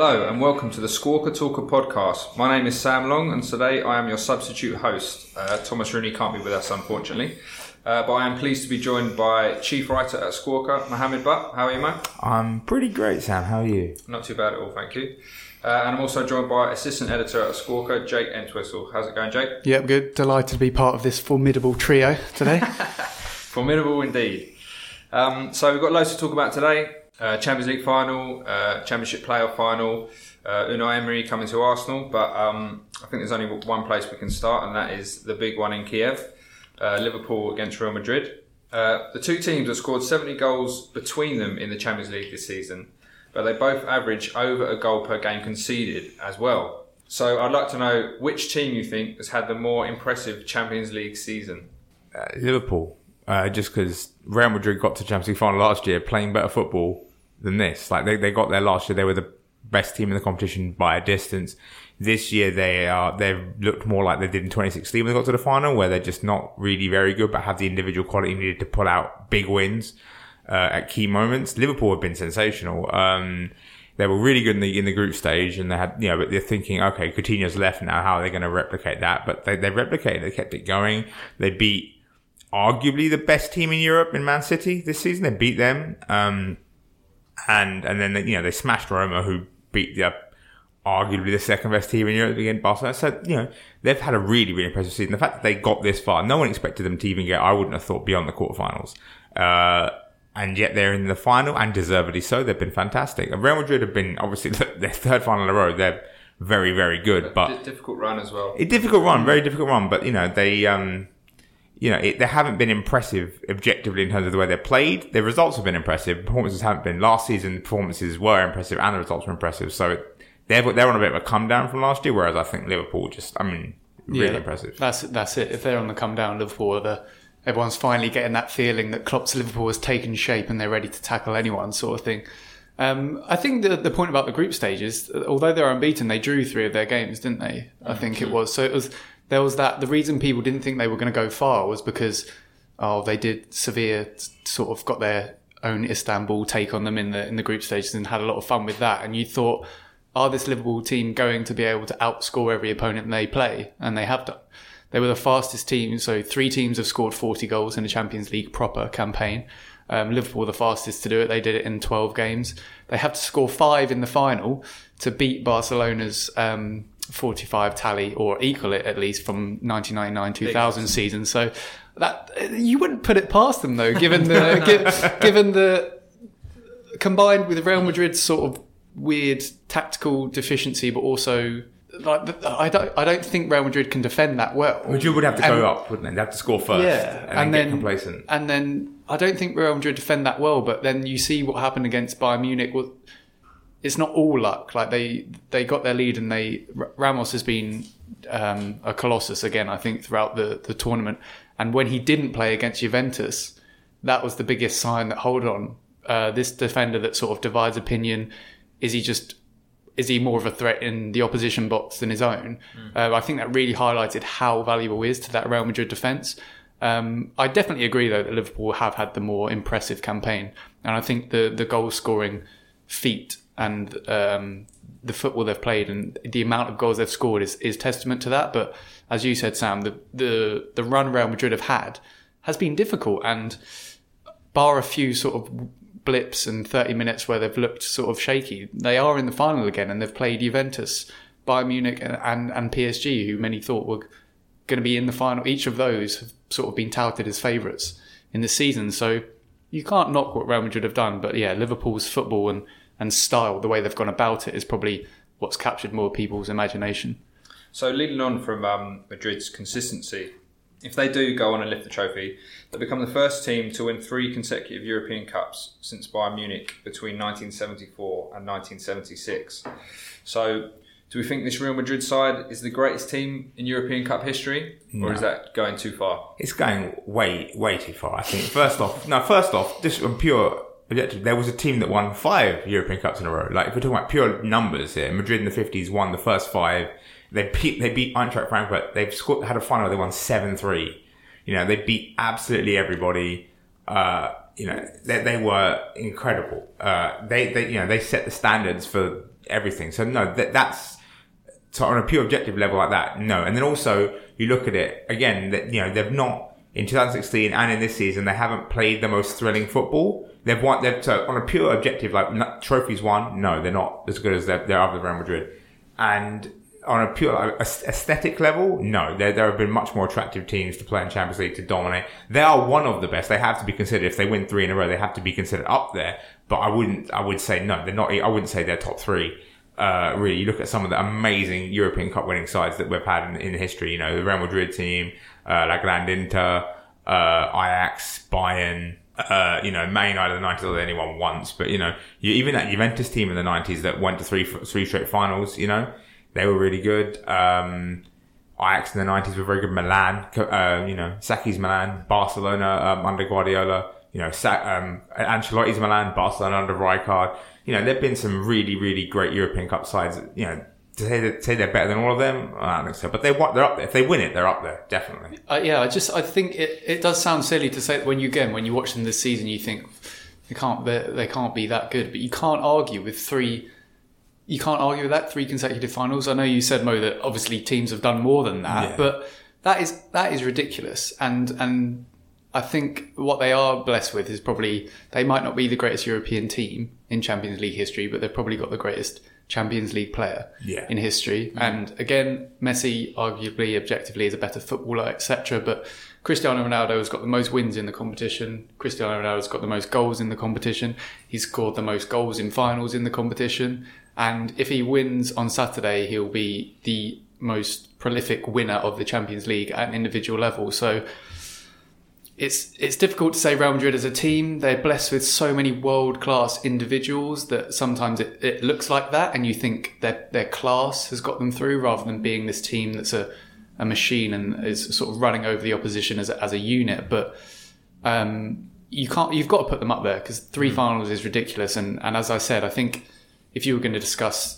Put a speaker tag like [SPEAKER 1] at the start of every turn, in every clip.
[SPEAKER 1] Hello and welcome to the Squawka Talker podcast. My name is Sam Long and today I am your substitute host. Thomas Rooney can't be with us unfortunately, but I am pleased to be joined by chief writer at Squawka, Mohammed Butt. How are you, mate?
[SPEAKER 2] I'm pretty great, Sam. How are you?
[SPEAKER 1] Not too bad at all, thank you. And I'm also joined by assistant editor at Squawka, Jake Entwistle. How's it going, Jake?
[SPEAKER 3] Yep, good. Delighted to be part of this formidable trio today.
[SPEAKER 1] Formidable indeed. So we've got loads to talk about today. Champions League final, Championship playoff final, Unai Emery coming to Arsenal, but I think there's only one place we can start, and that is the big one in Kiev, Liverpool against Real Madrid. The two teams have scored 70 goals between them in the Champions League this season, but they both average over a goal per game conceded as well. So I'd like to know which team you think has had the more impressive Champions League season.
[SPEAKER 2] Liverpool. Just because Real Madrid got to Champions League final last year playing better football than this. Like they got there last year, they were the best team in the competition by a distance. This year they've looked more like they did in 2016 when they got to the final, where they're just not really very good, but have the individual quality needed to pull out big wins at key moments. Liverpool have been sensational. They were really good in the group stage, and they had, but they're thinking, okay, Coutinho's left now, how are they going to replicate that? But they replicated, they kept it going. They beat arguably the best team in Europe in Man City this season. They beat them. And then, they smashed Roma, who beat arguably the second best team in Europe against Barcelona. So, they've had a really, really impressive season. The fact that they got this far, no one expected them to even get, I wouldn't have thought, beyond the quarterfinals. And yet they're in the final, and deservedly so. They've been fantastic. And Real Madrid have been, obviously, their third final in a row. They're very, very good. But
[SPEAKER 1] difficult run as well.
[SPEAKER 2] Very difficult run. But, they haven't been impressive objectively in terms of the way they're played. Their results have been impressive. Performances haven't been. Last season, performances were impressive and the results were impressive. So they're on a bit of a come down from last year, whereas I think Liverpool really impressive.
[SPEAKER 3] That's it. If they're on the come down, Liverpool everyone's finally getting that feeling that Klopp's Liverpool has taken shape and they're ready to tackle anyone, sort of thing. I think the point about the group stages, although they're unbeaten, they drew 3 of their games, didn't they? I think it was. So there was that. The reason people didn't think they were going to go far was because, they did Sevilla sort of got their own Istanbul take on them in the group stages and had a lot of fun with that. And you thought, are this Liverpool team going to be able to outscore every opponent they play? And they have done. They were the fastest team. So 3 teams have scored 40 goals in a Champions League proper campaign. Liverpool were the fastest to do it. They did it in 12 games. They have to score 5 in the final to beat Barcelona's 45 tally, or equal it at least, from 1999-2000 season. So that you wouldn't put it past them though, given the combined with Real Madrid's sort of weird tactical deficiency, but also I don't think Real Madrid can defend that well.
[SPEAKER 2] Madrid would have to go up, wouldn't they? They'd have to score first, and then get complacent.
[SPEAKER 3] And then I don't think Real Madrid defend that well. But then you see what happened against Bayern Munich. Well, it's not all luck. Like they got their lead, and Ramos has been a colossus again, I think, throughout the tournament. And when he didn't play against Juventus, that was the biggest sign that, hold on, this defender that sort of divides opinion, is he more of a threat in the opposition box than his own? I think that really highlighted how valuable he is to that Real Madrid defence. I definitely agree, though, that Liverpool have had the more impressive campaign. And I think the goal scoring feat and the football they've played and the amount of goals they've scored is testament to that. But as you said, Sam, the run Real Madrid have had has been difficult, and bar a few sort of blips and 30 minutes where they've looked sort of shaky, they are in the final again, and they've played Juventus, Bayern Munich and PSG, who many thought were going to be in the final. Each of those have sort of been touted as favourites in the season. So you can't knock what Real Madrid have done, but yeah, Liverpool's football and style, the way they've gone about it, is probably what's captured more people's imagination.
[SPEAKER 1] So leading on from Madrid's consistency, if they do go on and lift the trophy, they'll become the first team to win 3 consecutive European Cups since Bayern Munich between 1974 and 1976. So do we think this Real Madrid side is the greatest team in European Cup history? Or is that going too far?
[SPEAKER 2] It's going way, way too far, I think. First off, just on pure objective, there was a team that won 5 European Cups in a row. Like, if we're talking about pure numbers here, Madrid in the 50s won the first 5. They beat Eintracht Frankfurt. They've had a final where they won 7-3. They beat absolutely everybody. They were incredible. They set the standards for everything. So no, that's so on a pure objective level like that. No, and then also you look at it again that they've not in 2016 and in this season they haven't played the most thrilling football. So on a pure objective, like trophies won, no, they're not as good as they're other Real Madrid. And on a pure aesthetic level, no, there have been much more attractive teams to play in Champions League to dominate. They are one of the best. They have to be considered. If they win 3 in a row, they have to be considered up there. But I would say no, they're not. I wouldn't say they're top 3. Really, you look at some of the amazing European Cup winning sides that we've had in history. The Real Madrid team, La Grande Inter, Ajax, Bayern. Man United in the 90s, although they only won once, but even that Juventus team in the 90s that went to three straight finals, they were really good. Ajax in the 90s were very good. Milan, Saki's Milan, Barcelona under Guardiola, Ancelotti's Milan, Barcelona under Rijkaard. There've been some really, really great European Cup sides. To say they're better than all of them, I don't think so. But they're up there. If they win it, they're up there, definitely.
[SPEAKER 3] I think it does sound silly to say that when you watch them this season, you think they can't be that good. But you can't argue with 3. You can't argue with that 3 consecutive finals. I know you said, Mo, that obviously teams have done more than that, but that is ridiculous. And I think what they are blessed with is probably they might not be the greatest European team in Champions League history, but they've probably got the greatest Champions League player in history. And again, Messi arguably objectively is a better footballer, etc. But Cristiano Ronaldo has got the most wins in the competition. Cristiano Ronaldo's got the most goals in the competition. He's scored the most goals in finals in the competition. And if he wins on Saturday, he'll be the most prolific winner of the Champions League at an individual level. So it's difficult to say Real Madrid as a team. They're blessed with so many world-class individuals that sometimes it looks like that and you think that their class has got them through rather than being this team that's a machine and is sort of running over the opposition as a unit. But you've got to put them up there because 3 finals is ridiculous. And as I said, I think if you were going to discuss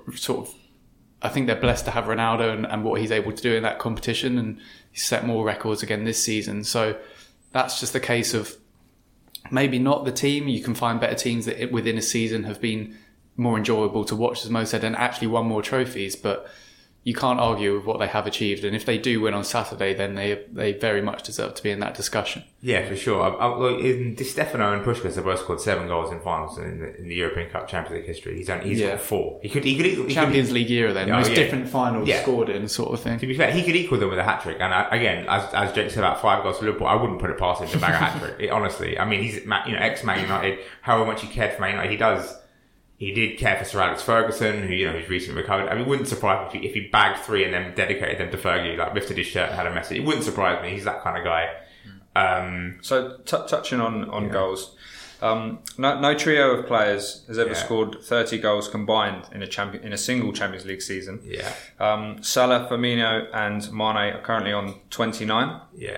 [SPEAKER 3] I think they're blessed to have Ronaldo and what he's able to do in that competition, and he's set more records again this season. So that's just a case of maybe not the team. You can find better teams that within a season have been more enjoyable to watch, as Mo said, and actually won more trophies. But you can't argue with what they have achieved. And if they do win on Saturday, then they very much deserve to be in that discussion.
[SPEAKER 2] Yeah, for sure. Di Stefano and Puskás have both scored 7 goals in finals in the European Cup Champions League history. He's got 4. He could
[SPEAKER 3] Champions League era then. Different finals scored in sort of thing.
[SPEAKER 2] To be fair, he could equal them with a hat-trick. And again, as Jake said about 5 goals for Liverpool, I wouldn't put it past him to bag a hat-trick. Honestly. I mean, he's ex-Man United. However much he cared for Man United, he did care for Sir Alex Ferguson, who's recently recovered. I mean, it wouldn't surprise me if he bagged 3 and then dedicated them to Fergie, lifted his shirt and had a message. It wouldn't surprise me. He's that kind of guy.
[SPEAKER 1] So touching on goals, no trio of players has ever scored 30 goals combined in a single Champions League season. Salah, Firmino, and Mane are currently on 29.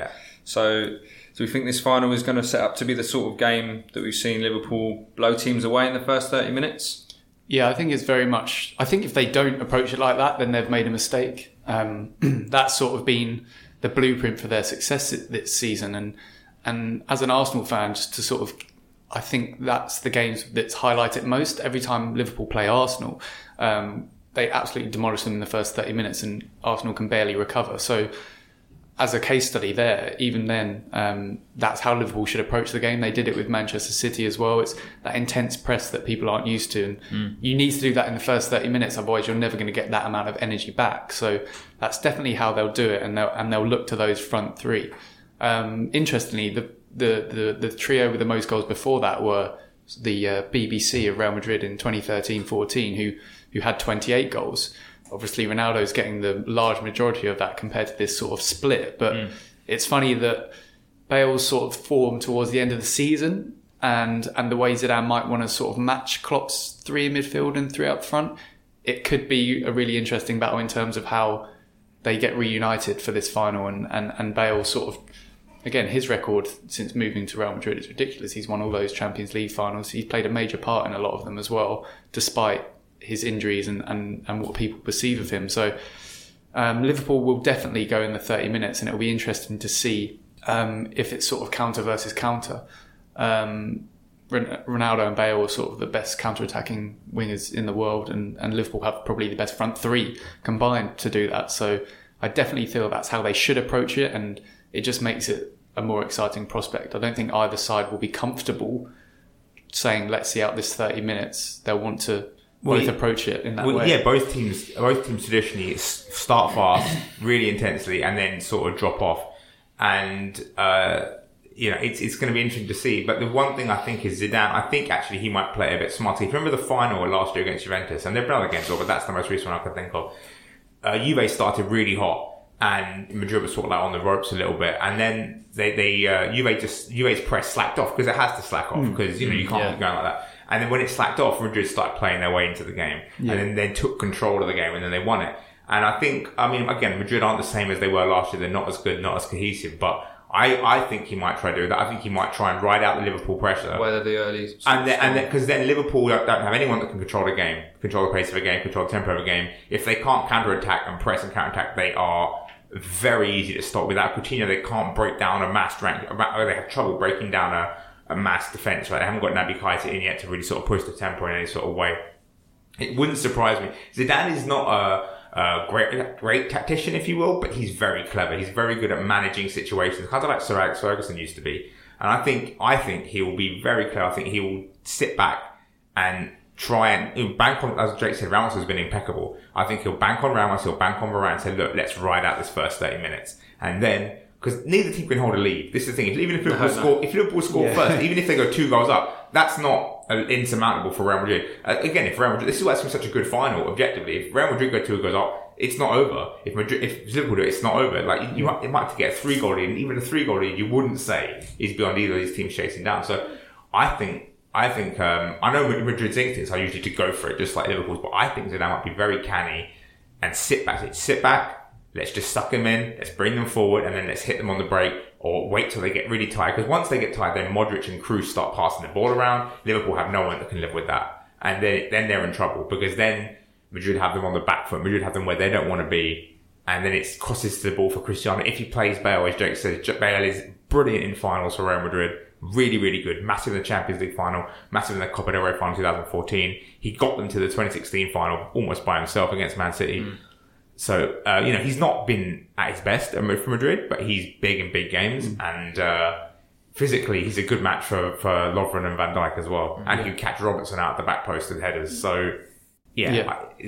[SPEAKER 1] So do we think this final is going to set up to be the sort of game that we've seen Liverpool blow teams away in the first 30 minutes?
[SPEAKER 3] Yeah, I think it's very much... I think if they don't approach it like that, then they've made a mistake. That's sort of been the blueprint for their success this season. And as an Arsenal fan, just to sort of... I think that's the games that's highlighted most. Every time Liverpool play Arsenal, they absolutely demolish them in the first 30 minutes and Arsenal can barely recover. So as a case study there, even then, that's how Liverpool should approach the game. They did it with Manchester City as well. It's that intense press that people aren't used to. And you need to do that in the first 30 minutes, otherwise you're never going to get that amount of energy back. So that's definitely how they'll do it, and they'll look to those front 3. Interestingly, the trio with the most goals before that were the BBC of Real Madrid in 2013-14, who had 28 goals. Obviously, Ronaldo's getting the large majority of that compared to this sort of split. But it's funny that Bale's sort of form towards the end of the season and the way Zidane might want to sort of match Klopp's 3 in midfield and 3 up front, it could be a really interesting battle in terms of how they get reunited for this final. And Bale sort of, again, his record since moving to Real Madrid is ridiculous. He's won all those Champions League finals. He's played a major part in a lot of them as well, despite his injuries and what people perceive of him. So Liverpool will definitely go in the 30 minutes, and it'll be interesting to see if it's sort of counter versus counter. Ronaldo and Bale are sort of the best counter-attacking wingers in the world, and Liverpool have probably the best front three combined to do that. So I definitely feel that's how they should approach it, and it just makes it a more exciting prospect. I don't think either side will be comfortable saying, let's see out this 30 minutes. They'll want to both approach it in that way.
[SPEAKER 2] Yeah, both teams traditionally start fast, really intensely, and then sort of drop off. And, it's going to be interesting to see. But the one thing I think is Zidane, I think actually he might play a bit smarter. If you remember the final last year against Juventus, and they've been other games, but that's the most recent one I can think of. Juve started really hot, and Madrid was sort of like on the ropes a little bit, and then Juve's press slacked off because it has to slack off because you can't keep going like that. And then when it slacked off, Madrid started playing their way into the game, and then they took control of the game, and then they won it. And I think, again, Madrid aren't the same as they were last year. They're not as good, not as cohesive, but I think he might try to do that. I think he might try and ride out the Liverpool pressure.
[SPEAKER 1] Whether the early...
[SPEAKER 2] And because then Liverpool don't have anyone that can control the game, control the pace of a game, control the tempo of a game. If they can't counter-attack and press and counter-attack, they are very easy to stop. Without Coutinho, they can't break down a mass rank, or they have trouble breaking down a mass defence, right? They haven't got Naby Keita in yet to really sort of push the tempo in any sort of way. It wouldn't surprise me. Zidane is not a great tactician, if you will, but he's very clever. He's very good at managing situations, kind of like Sir Alex Ferguson used to be. And I think he will be very clever. I think he will sit back and try and bank on, as Jake said, Ramos has been impeccable. I think he'll bank on Ramos, he'll bank on Varane and say, look, let's ride out this first 30 minutes. And then, because neither team can hold a lead. This is the thing. If Liverpool score first, even if they go 2 goals up, that's not insurmountable for Real Madrid. Again, if Real Madrid, this is why it's been such a good final, objectively. If Real Madrid go 2 goals up, it's not over. If Liverpool do it, it's not over. Like, it might have to get a 3-goal lead, and even a 3-goal lead, you wouldn't say is beyond either of these teams chasing down. So, I think, I know Madrid's instincts are usually to go for it, just like Liverpool's, but I think Zidane might be very canny and sit back, let's just suck them in, let's bring them forward, and then let's hit them on the break, or wait till they get really tired. Because once they get tired, then Modric and Kroos start passing the ball around. Liverpool have no one that can live with that. And then they're in trouble, because then Madrid have them on the back foot. Madrid have them where they don't want to be. And then it crosses the ball for Cristiano. If he plays Bale, as Jake says, Bale is brilliant in finals for Real Madrid. Really, really good. Massive in the Champions League final. Massive in the Copa del Rey final 2014. He got them to the 2016 final almost by himself against Man City. So, he's not been at his best for Madrid, but he's big in big games. And physically, he's a good match for Lovren and Van Dijk as well. And he can catch Robertson out the back post with headers. So, there's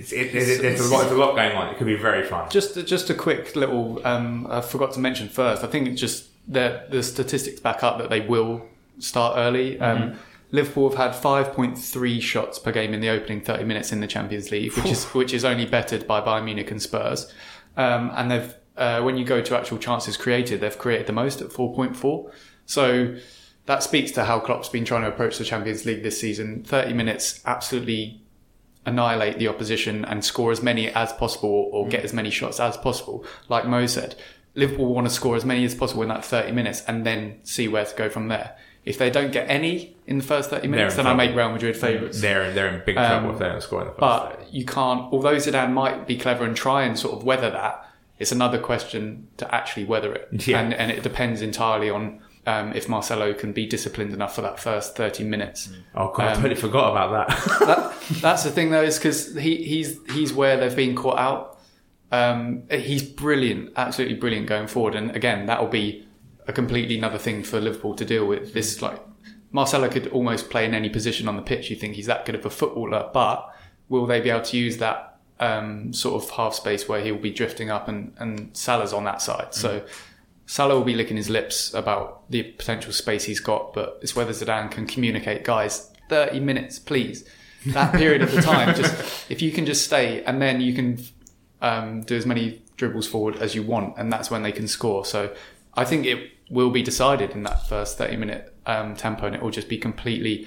[SPEAKER 2] a lot going on. It could be very fun.
[SPEAKER 3] Just a quick little, I forgot to mention first, I think it's just the statistics back up that they will start early. Liverpool have had 5.3 shots per game in the opening 30 minutes in the Champions League, which is only bettered by Bayern Munich and Spurs. And they've when you go to actual chances created, they've created the most at 4.4. So that speaks to how Klopp's been trying to approach the Champions League this season. 30 minutes, absolutely annihilate the opposition and score as many as possible, or get as many shots as possible. Like Mo said, Liverpool want to score as many as possible in that 30 minutes and then see where to go from there. If they don't get any in the first 30 minutes, then I make Real Madrid favourites.
[SPEAKER 2] They're in big trouble if they don't score in the first 30.
[SPEAKER 3] But you can't, although Zidane might be clever and try and sort of weather that, it's another question to actually weather it. Yeah. And it depends entirely on if Marcelo can be disciplined enough for that first 30 minutes.
[SPEAKER 2] Oh God, I totally forgot about that.
[SPEAKER 3] That's the thing though, is because he's where they've been caught out. He's brilliant, absolutely brilliant going forward. And again, that'll be a completely another thing for Liverpool to deal with. This, like, Marcelo could almost play in any position on the pitch. You think he's that good of a footballer, but will they be able to use that sort of half space where he'll be drifting up and Salah's on that side? So Salah will be licking his lips about the potential space he's got, but it's whether Zidane can communicate, guys, 30 minutes, please. That period of the time, just if you can just stay, and then you can do as many dribbles forward as you want, and that's when they can score. So I think it will be decided in that first 30-minute tempo, and it will just be completely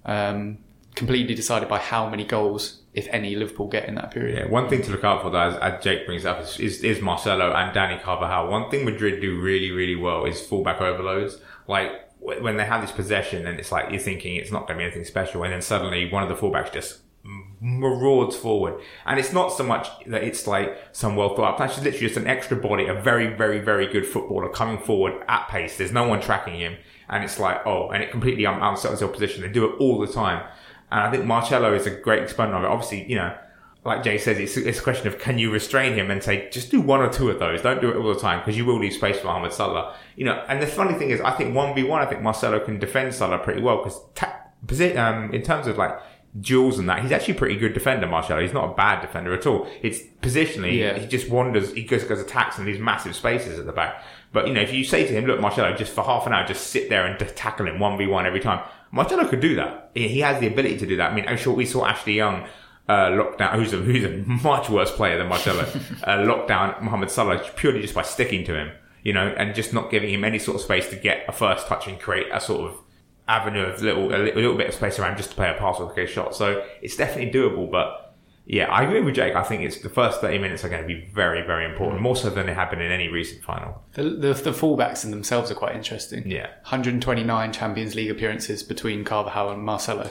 [SPEAKER 3] decided by how many goals, if any, Liverpool get in that period.
[SPEAKER 2] Yeah, one thing to look out for, though, as Jake brings up, is Marcelo and Dani Carvajal. One thing Madrid do really, really well is fullback overloads. Like, when they have this possession, and it's like you're thinking it's not going to be anything special, and then suddenly one of the fullbacks just marauds forward. And it's not so much that it's like some well thought out plan. It's literally just an extra body, a very, very, very good footballer coming forward at pace. There's no one tracking him. and it's like, and it completely unsettles the opposition. They do it all the time. And I think Marcelo is a great exponent of it. Obviously, like Jay says, it's a question of can you restrain him and say, just do one or two of those. Don't do it all the time because you will leave space for Mohamed Salah. And the funny thing is, I think 1v1, I think Marcelo can defend Salah pretty well because in terms of like duels and that, he's actually a pretty good defender, Marcelo. He's not a bad defender at all. It's positionally, he just wanders, he goes attacks in these massive spaces at the back. But, if you say to him, look, Marcelo, just for half an hour, just sit there and tackle him 1v1 every time. Marcelo could do that. He has the ability to do that. I mean, we saw Ashley Young lockdown, who's a much worse player than Marcelo, lockdown Mohamed Salah purely just by sticking to him, and just not giving him any sort of space to get a first touch and create a sort of avenue of a little bit of space around just to play a pass or a shot. So it's definitely doable, but yeah, I agree with Jake. I think it's the first 30 minutes are going to be very, very important, more so than they have been in any recent final.
[SPEAKER 3] The fullbacks in themselves are quite interesting.
[SPEAKER 2] Yeah.
[SPEAKER 3] 129 Champions League appearances between Carvajal and Marcelo,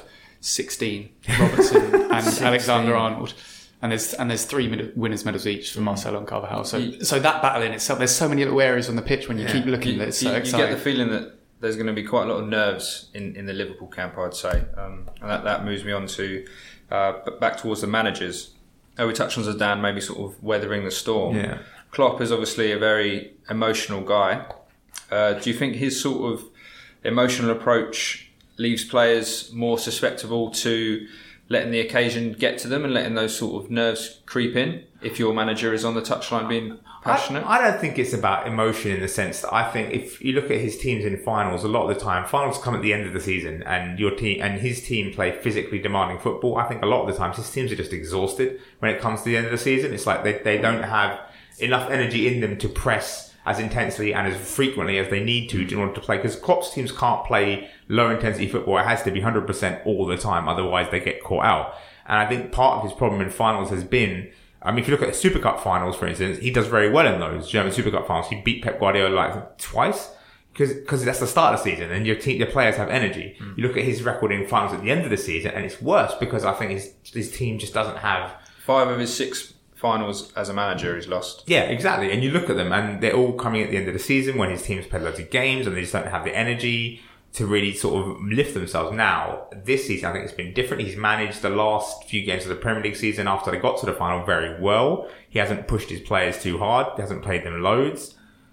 [SPEAKER 3] 16 Robertson and 16. Alexander-Arnold. And there's 3 winners' medals each for Marcelo and Carvajal. So that battle in itself, there's so many little areas on the pitch when you keep looking that it's so exciting.
[SPEAKER 1] You get the feeling that there's going to be quite a lot of nerves in the Liverpool camp, I'd say. And that moves me on to back towards the managers. We touched on Zidane maybe sort of weathering the storm.
[SPEAKER 2] Yeah.
[SPEAKER 1] Klopp is obviously a very emotional guy. Do you think his sort of emotional approach leaves players more susceptible to letting the occasion get to them and letting those sort of nerves creep in if your manager is on the touchline being passionate?
[SPEAKER 2] I don't think it's about emotion in the sense that I think if you look at his teams in finals, a lot of the time, finals come at the end of the season and your team and his team play physically demanding football. I think a lot of the times his teams are just exhausted when it comes to the end of the season. It's like they don't have enough energy in them to press as intensely and as frequently as they need to in order to play, because Klopp's teams can't play low intensity football. It has to be 100% all the time, otherwise they get caught out. And I think part of his problem in finals has been, if you look at the Super Cup finals, for instance, he does very well in those German Super Cup finals. He beat Pep Guardiola like twice, because that's the start of the season and your players have energy. You look at his record in finals at the end of the season and it's worse because I think his team just doesn't have
[SPEAKER 1] 5 of his 6 finals as a manager he's lost.
[SPEAKER 2] Yeah, exactly. And you look at them and they're all coming at the end of the season when his team's played loads of games and they just don't have the energy to really sort of lift themselves. Now, this season I think it's been different. He's managed the last few games of the Premier League season after they got to the final very well. He hasn't pushed his players too hard. He hasn't played them loads.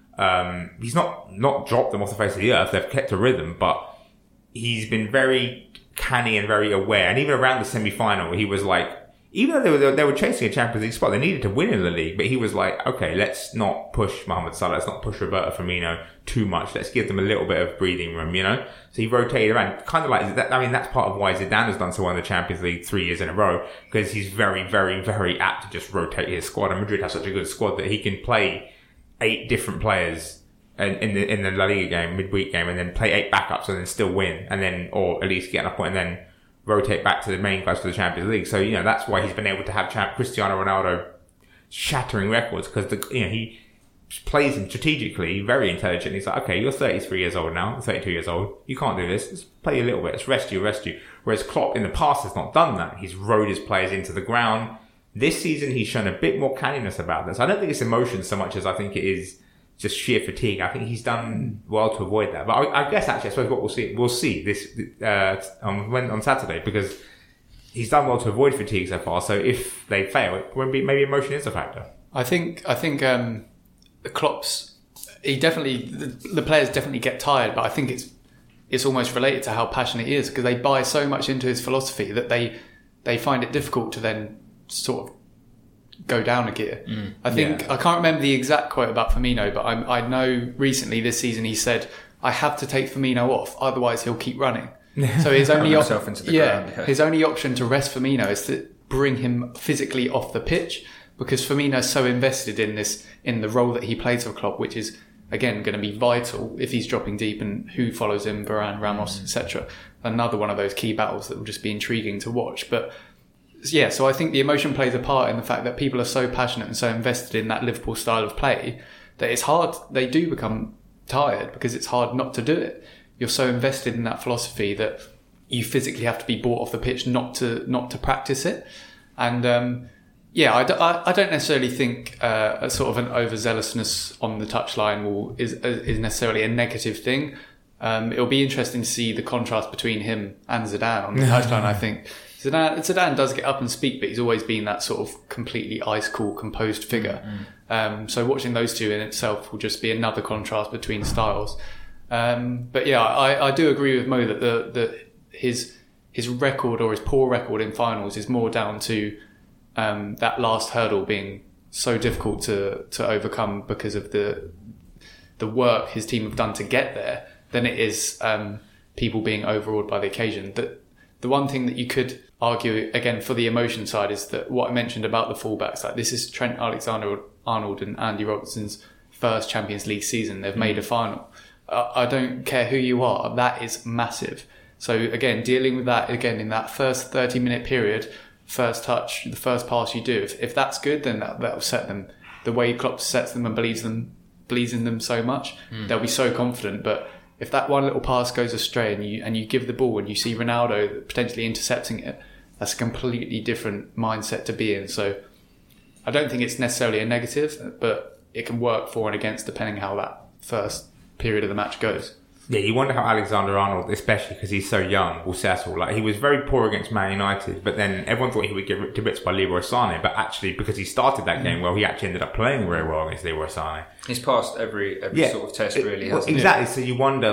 [SPEAKER 2] He's not dropped them off the face of the earth. They've kept a rhythm, but he's been very canny and very aware. And even around the semi-final, he was like, even though they were chasing a Champions League spot, they needed to win in the league, but he was like, okay, let's not push Mohamed Salah, let's not push Roberto Firmino too much, let's give them a little bit of breathing room, So he rotated around, kind of like that. I mean, that's part of why Zidane has done so well in the Champions League 3 years in a row, because he's very, very, very apt to just rotate his squad, and Madrid has such a good squad that he can play 8 different players in the La Liga game, midweek game, and then play 8 backups and then still win, and then, or at least get enough point, and then rotate back to the main guys for the Champions League. So, that's why he's been able to have Cristiano Ronaldo shattering records, because he plays him strategically, very intelligent. He's like, okay, you're 33 years old now, 32 years old. You can't do this. Let's play a little bit. Let's rest you. Whereas Klopp in the past has not done that. He's rode his players into the ground. This season, he's shown a bit more canniness about this. I don't think it's emotion so much as I think it is just sheer fatigue. I think he's done well to avoid that. But I guess actually, I suppose what we'll see this on Saturday, because he's done well to avoid fatigue so far. So if they fail, it won't be, maybe emotion is a factor.
[SPEAKER 3] I think Klopp's, the players definitely get tired, but I think it's almost related to how passionate he is, because they buy so much into his philosophy that they find it difficult to then sort of go down a gear. I think, I can't remember the exact quote about Firmino, but I know recently this season he said, I have to take Firmino off, otherwise he'll keep running. So his only his only option to rest Firmino is to bring him physically off the pitch, because Firmino's so invested in the role that he plays for Klopp, which is again going to be vital if he's dropping deep and who follows him, Varane, Ramos, etc. Another one of those key battles that will just be intriguing to watch. But yeah, so I think the emotion plays a part in the fact that people are so passionate and so invested in that Liverpool style of play that it's hard, they do become tired, because it's hard not to do it. You're so invested in that philosophy that you physically have to be brought off the pitch not to practice it. And I don't necessarily think a sort of an overzealousness on the touchline is necessarily a negative thing. It'll be interesting to see the contrast between him and Zidane on the touchline. I think Zidane does get up and speak, but he's always been that sort of completely ice cool, composed figure. So watching those two in itself will just be another contrast between styles. But yeah, I do agree with Mo that his record, or his poor record in finals, is more down to that last hurdle being so difficult to overcome because of the work his team have done to get there, than it is people being overawed by the occasion. The one thing that you could argue, again, for the emotion side, is that what I mentioned about the fullbacks, like this is Trent Alexander-Arnold and Andy Robertson's first Champions League season. They've made a final. I don't care who you are, that is massive. So again, dealing with that again in that first 30-minute period, first touch, the first pass you do, if that's good, then that'll set them. The way Klopp sets them and believes in them so much, they'll be so confident. But if that one little pass goes astray and you give the ball and you see Ronaldo potentially intercepting it, that's a completely different mindset to be in. So I don't think it's necessarily a negative, but it can work for and against depending how that first period of the match goes.
[SPEAKER 2] Yeah, you wonder how Alexander-Arnold, especially because he's so young, will settle. Like, he was very poor against Man United, but then everyone thought he would get ripped to bits by Leroy Sané. But actually, because he started that game well, he actually ended up playing very well against Leroy Sané.
[SPEAKER 1] He's passed every sort of test, really, hasn't he?
[SPEAKER 2] Exactly. So you wonder,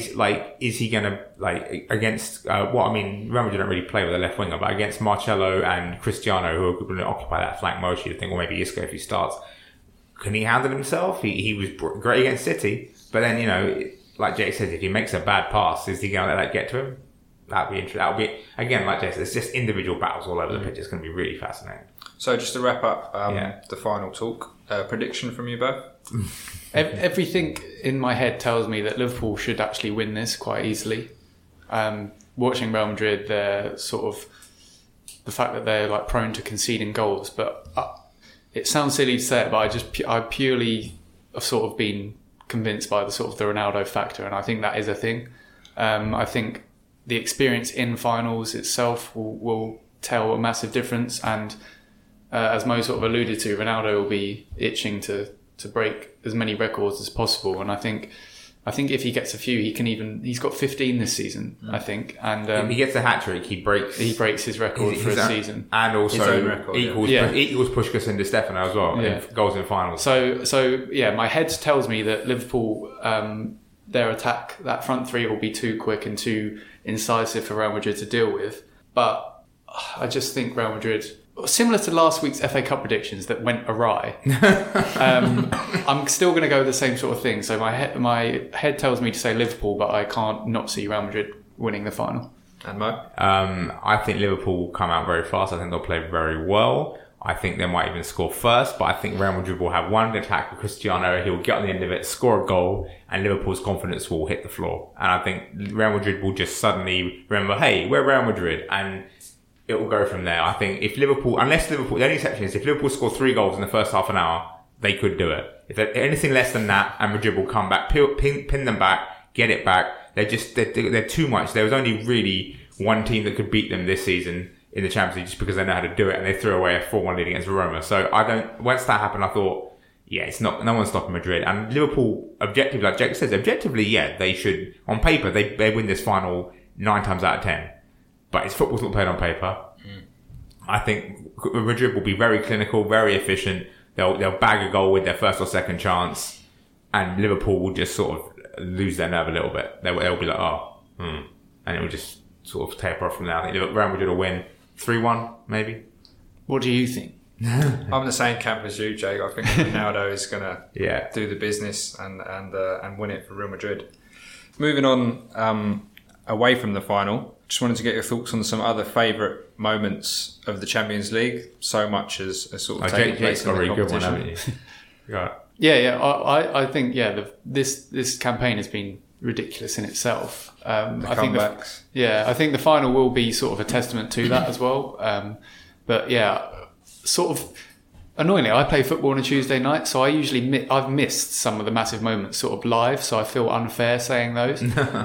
[SPEAKER 2] is he going to, against, Real Madrid don't really play with a left winger, but against Marcelo and Cristiano, who are going to occupy that flank most, you'd think, well, maybe Isco if he starts. Can he handle himself? He was great against City, but then, like Jake says, if he makes a bad pass, is he going to let that get to him? That'd be interesting. That'll be, again, like Jake said, it's just individual battles all over the pitch. It's going to be really fascinating.
[SPEAKER 1] So just to wrap up the final talk, prediction from you both?
[SPEAKER 3] Everything in my head tells me that Liverpool should actually win this quite easily. Watching Real Madrid, they're sort of the fact that they're like prone to conceding goals, but it sounds silly to say it, but I purely have sort of been convinced by the sort of the Ronaldo factor, and I think that is a thing. I think the experience in finals itself will tell a massive difference, and as Mo sort of alluded to, Ronaldo will be itching to break as many records as possible, and I think if he gets a few, he's got 15 this season, I think, and
[SPEAKER 2] if he gets a hat-trick, he breaks
[SPEAKER 3] his record for a season,
[SPEAKER 2] and also
[SPEAKER 1] record,
[SPEAKER 2] equals Puskas and Di Stefano as well, in goals in finals.
[SPEAKER 3] So my head tells me that Liverpool, their attack, that front three will be too quick and too incisive for Real Madrid to deal with, but I just think Real Madrid, similar to last week's FA Cup predictions that went awry, I'm still going to go with the same sort of thing. So my head tells me to say Liverpool, but I can't not see Real Madrid winning the final.
[SPEAKER 1] And Mo?
[SPEAKER 2] I think Liverpool will come out very fast. I think they'll play very well. I think they might even score first, but I think Real Madrid will have one attack with Cristiano. He'll get on the end of it, score a goal, and Liverpool's confidence will hit the floor. And I think Real Madrid will just suddenly remember, hey, we're Real Madrid, and it will go from there. I think if Liverpool, the only exception is if Liverpool score 3 goals in the first half an hour, they could do it. If they're anything less than that, and Madrid will come back, pin them back, get it back. They're too much. There was only really one team that could beat them this season in the Champions League just because they know how to do it, and they threw away a 4-1 lead against Roma. So once that happened, I thought, no one's stopping Madrid. And Liverpool, objectively, like Jake says, they should, on paper, they win this final 9 times out of 10. But football's not played on paper. I think Madrid will be very clinical, very efficient. They'll bag a goal with their first or second chance, and Liverpool will just sort of lose their nerve a little bit. They'll be like, and it will just sort of taper off from there. I think Real Madrid will win 3-1, maybe.
[SPEAKER 3] What do you think?
[SPEAKER 1] I'm in the same camp as you, Jake. I think Ronaldo is going to do the business and win it for Real Madrid. Moving on away from the final, just wanted to get your thoughts on some other favourite moments of the Champions League. So much has sort of taken place in the competition. Good one, haven't you?
[SPEAKER 2] Right.
[SPEAKER 3] Yeah. I think this campaign has been ridiculous in itself. I think I think the final will be sort of a testament to that as well. But yeah, sort of annoyingly, I play football on a Tuesday night, so I've missed some of the massive moments sort of live. So I feel unfair saying those.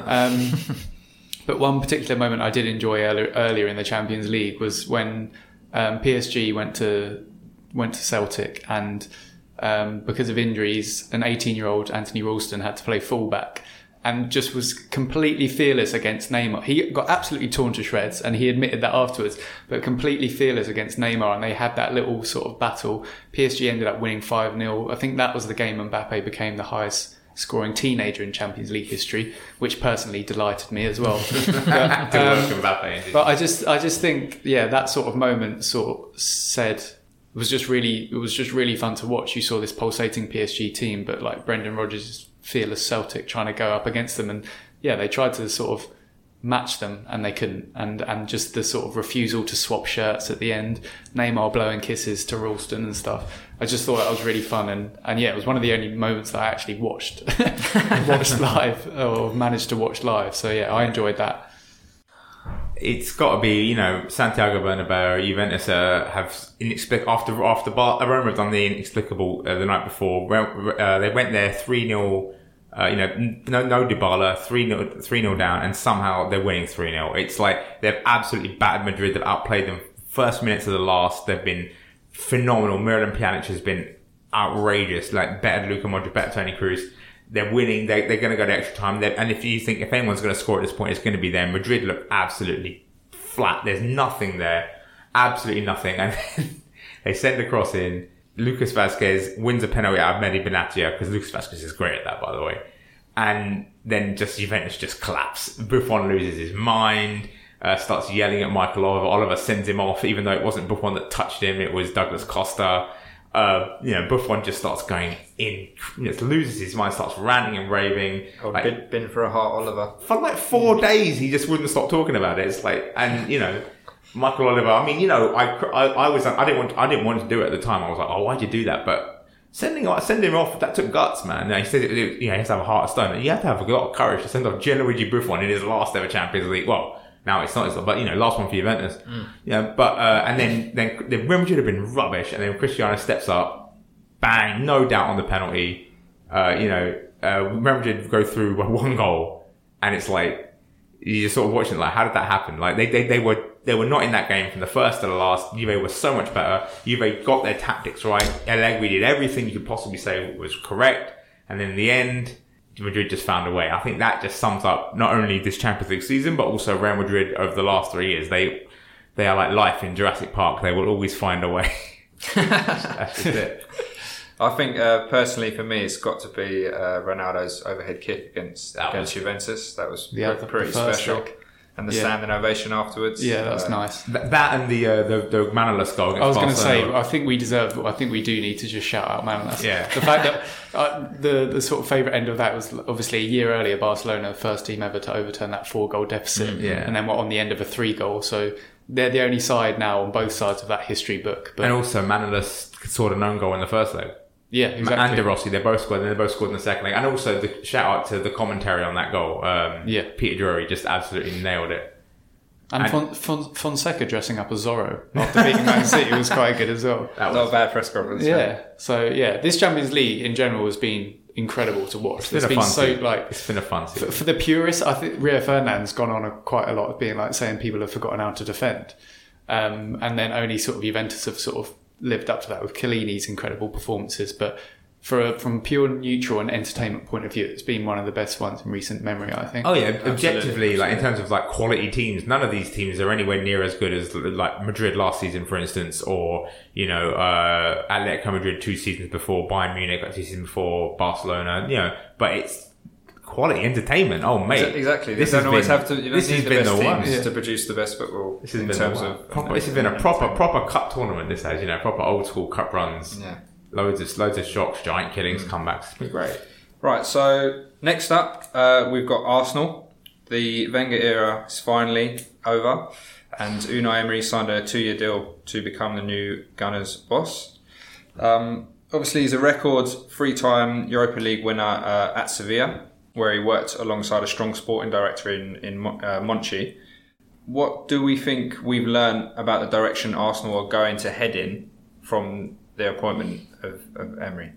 [SPEAKER 3] But one particular moment I did enjoy earlier in the Champions League was when PSG went to Celtic, and because of injuries, an 18-year-old Anthony Ralston had to play fullback. and just was completely fearless against Neymar. He got absolutely torn to shreds, and he admitted that afterwards, but completely fearless against Neymar, and they had that little sort of battle. PSG ended up winning 5-0. I think that was the game Mbappe became the highest scoring teenager in Champions League history, which personally delighted me as well. But I just think, that sort of moment sort of said it was just really fun to watch. You saw this pulsating PSG team, but like Brendan Rodgers' fearless Celtic trying to go up against them, and they tried to sort of match them and they couldn't, and just the sort of refusal to swap shirts at the end, Neymar blowing kisses to Ralston and stuff. I just thought that was really fun, and it was one of the only moments that I actually watched live, or managed to watch live. So I enjoyed that.
[SPEAKER 2] It's got to be, Santiago Bernabeu. Juventus have after Roma have done the inexplicable the night before. They went there 3-0. No Dybala, 3-0 down, and somehow they're winning 3-0. It's like they've absolutely battered Madrid. They've outplayed them first minutes of the last. They've been phenomenal. Miralem Pjanic has been outrageous, like better than Luka Modric, better Toni Kroos. They're winning. They're going to go to extra time. And if you think if anyone's going to score at this point, it's going to be them. Madrid look absolutely flat. There's nothing there. Absolutely nothing. And then they send the cross in. Lucas Vazquez wins a penalty out of Mehdi Benatia, because Lucas Vazquez is great at that, by the way. And then Juventus just collapse. Buffon loses his mind, starts yelling at Michael Oliver. Oliver sends him off, even though it wasn't Buffon that touched him, it was Douglas Costa. Buffon just starts going in, loses his mind, starts ranting and raving.
[SPEAKER 1] Been for a heart, Oliver.
[SPEAKER 2] For like 4 days, he just wouldn't stop talking about it. It's like, Michael Oliver. I mean, I didn't want to do it at the time. I was like, oh, why'd you do that? But sending him off, that took guts, man. He said, he has to have a heart of stone. You have to have a lot of courage to send off Gianluigi Buffon in his last ever Champions League. Well, now it's not, but last one for Juventus. And then Real Madrid have been rubbish, and then Cristiano steps up, bang, no doubt on the penalty. Real Madrid go through by 1 goal, and it's like you're just sort of watching, like, how did that happen? Like they were not in that game from the first to the last. Juve was so much better. Juve got their tactics right. Allegri did everything you could possibly say was correct. And then in the end, Madrid just found a way. I think that just sums up not only this Champions League season, but also Real Madrid over the last 3 years. They are like life in Jurassic Park. They will always find a way. That's just it.
[SPEAKER 1] I think personally for me, it's got to be Ronaldo's overhead kick against Juventus. That was pretty special. And the standing ovation afterwards. Yeah,
[SPEAKER 3] that's nice.
[SPEAKER 2] That and the Manolas goal against Barcelona.
[SPEAKER 3] I was going to say, I think we do need to just shout out Manolas.
[SPEAKER 2] Yeah.
[SPEAKER 3] The fact that the sort of favourite end of that was obviously a year earlier, Barcelona, first team ever to overturn that 4-goal deficit. And then we're on the end of a 3-goal. So they're the only side now on both sides of that history book. But,
[SPEAKER 2] and also Manolas scored an own goal in the first leg.
[SPEAKER 3] Yeah, exactly.
[SPEAKER 2] And De Rossi, they both scored, and they both scored in the second leg. And also the shout out to the commentary on that goal. Peter Drury just absolutely nailed it.
[SPEAKER 3] And Fonseca dressing up as Zorro after beating Man City was quite good as well.
[SPEAKER 1] That was not a bad press conference.
[SPEAKER 3] Yeah. So this Champions League in general has been incredible to watch.
[SPEAKER 2] It's been a fun season.
[SPEAKER 3] For the purists, I think Rio Ferdinand's gone on quite a lot of being like saying people have forgotten how to defend, and then only sort of Juventus have sort of lived up to that with Chiellini's incredible performances. But from pure neutral and entertainment point of view, it's been one of the best ones in recent memory, I think.
[SPEAKER 2] Oh yeah, objectively, like in terms of like quality teams, none of these teams are anywhere near as good as like Madrid last season, for instance, or Atletico Madrid 2 seasons before, Bayern Munich 2 seasons before, Barcelona. But it's quality entertainment. Oh mate,
[SPEAKER 1] exactly.
[SPEAKER 2] This
[SPEAKER 1] don't always have to.
[SPEAKER 2] This has been the one
[SPEAKER 1] to produce the best football. This has
[SPEAKER 2] been a proper cup tournament. This has proper old school cup runs.
[SPEAKER 1] Yeah.
[SPEAKER 2] Loads of shocks, giant killings, comebacks. It's been great.
[SPEAKER 1] Right, so next up, we've got Arsenal. The Wenger era is finally over, and Unai Emery signed a 2-year deal to become the new Gunners' boss. Obviously, he's a record 3-time Europa League winner at Sevilla, where he worked alongside a strong sporting director in Monchi. What do we think we've learned about the direction Arsenal are going to head in from the appointment of Emery?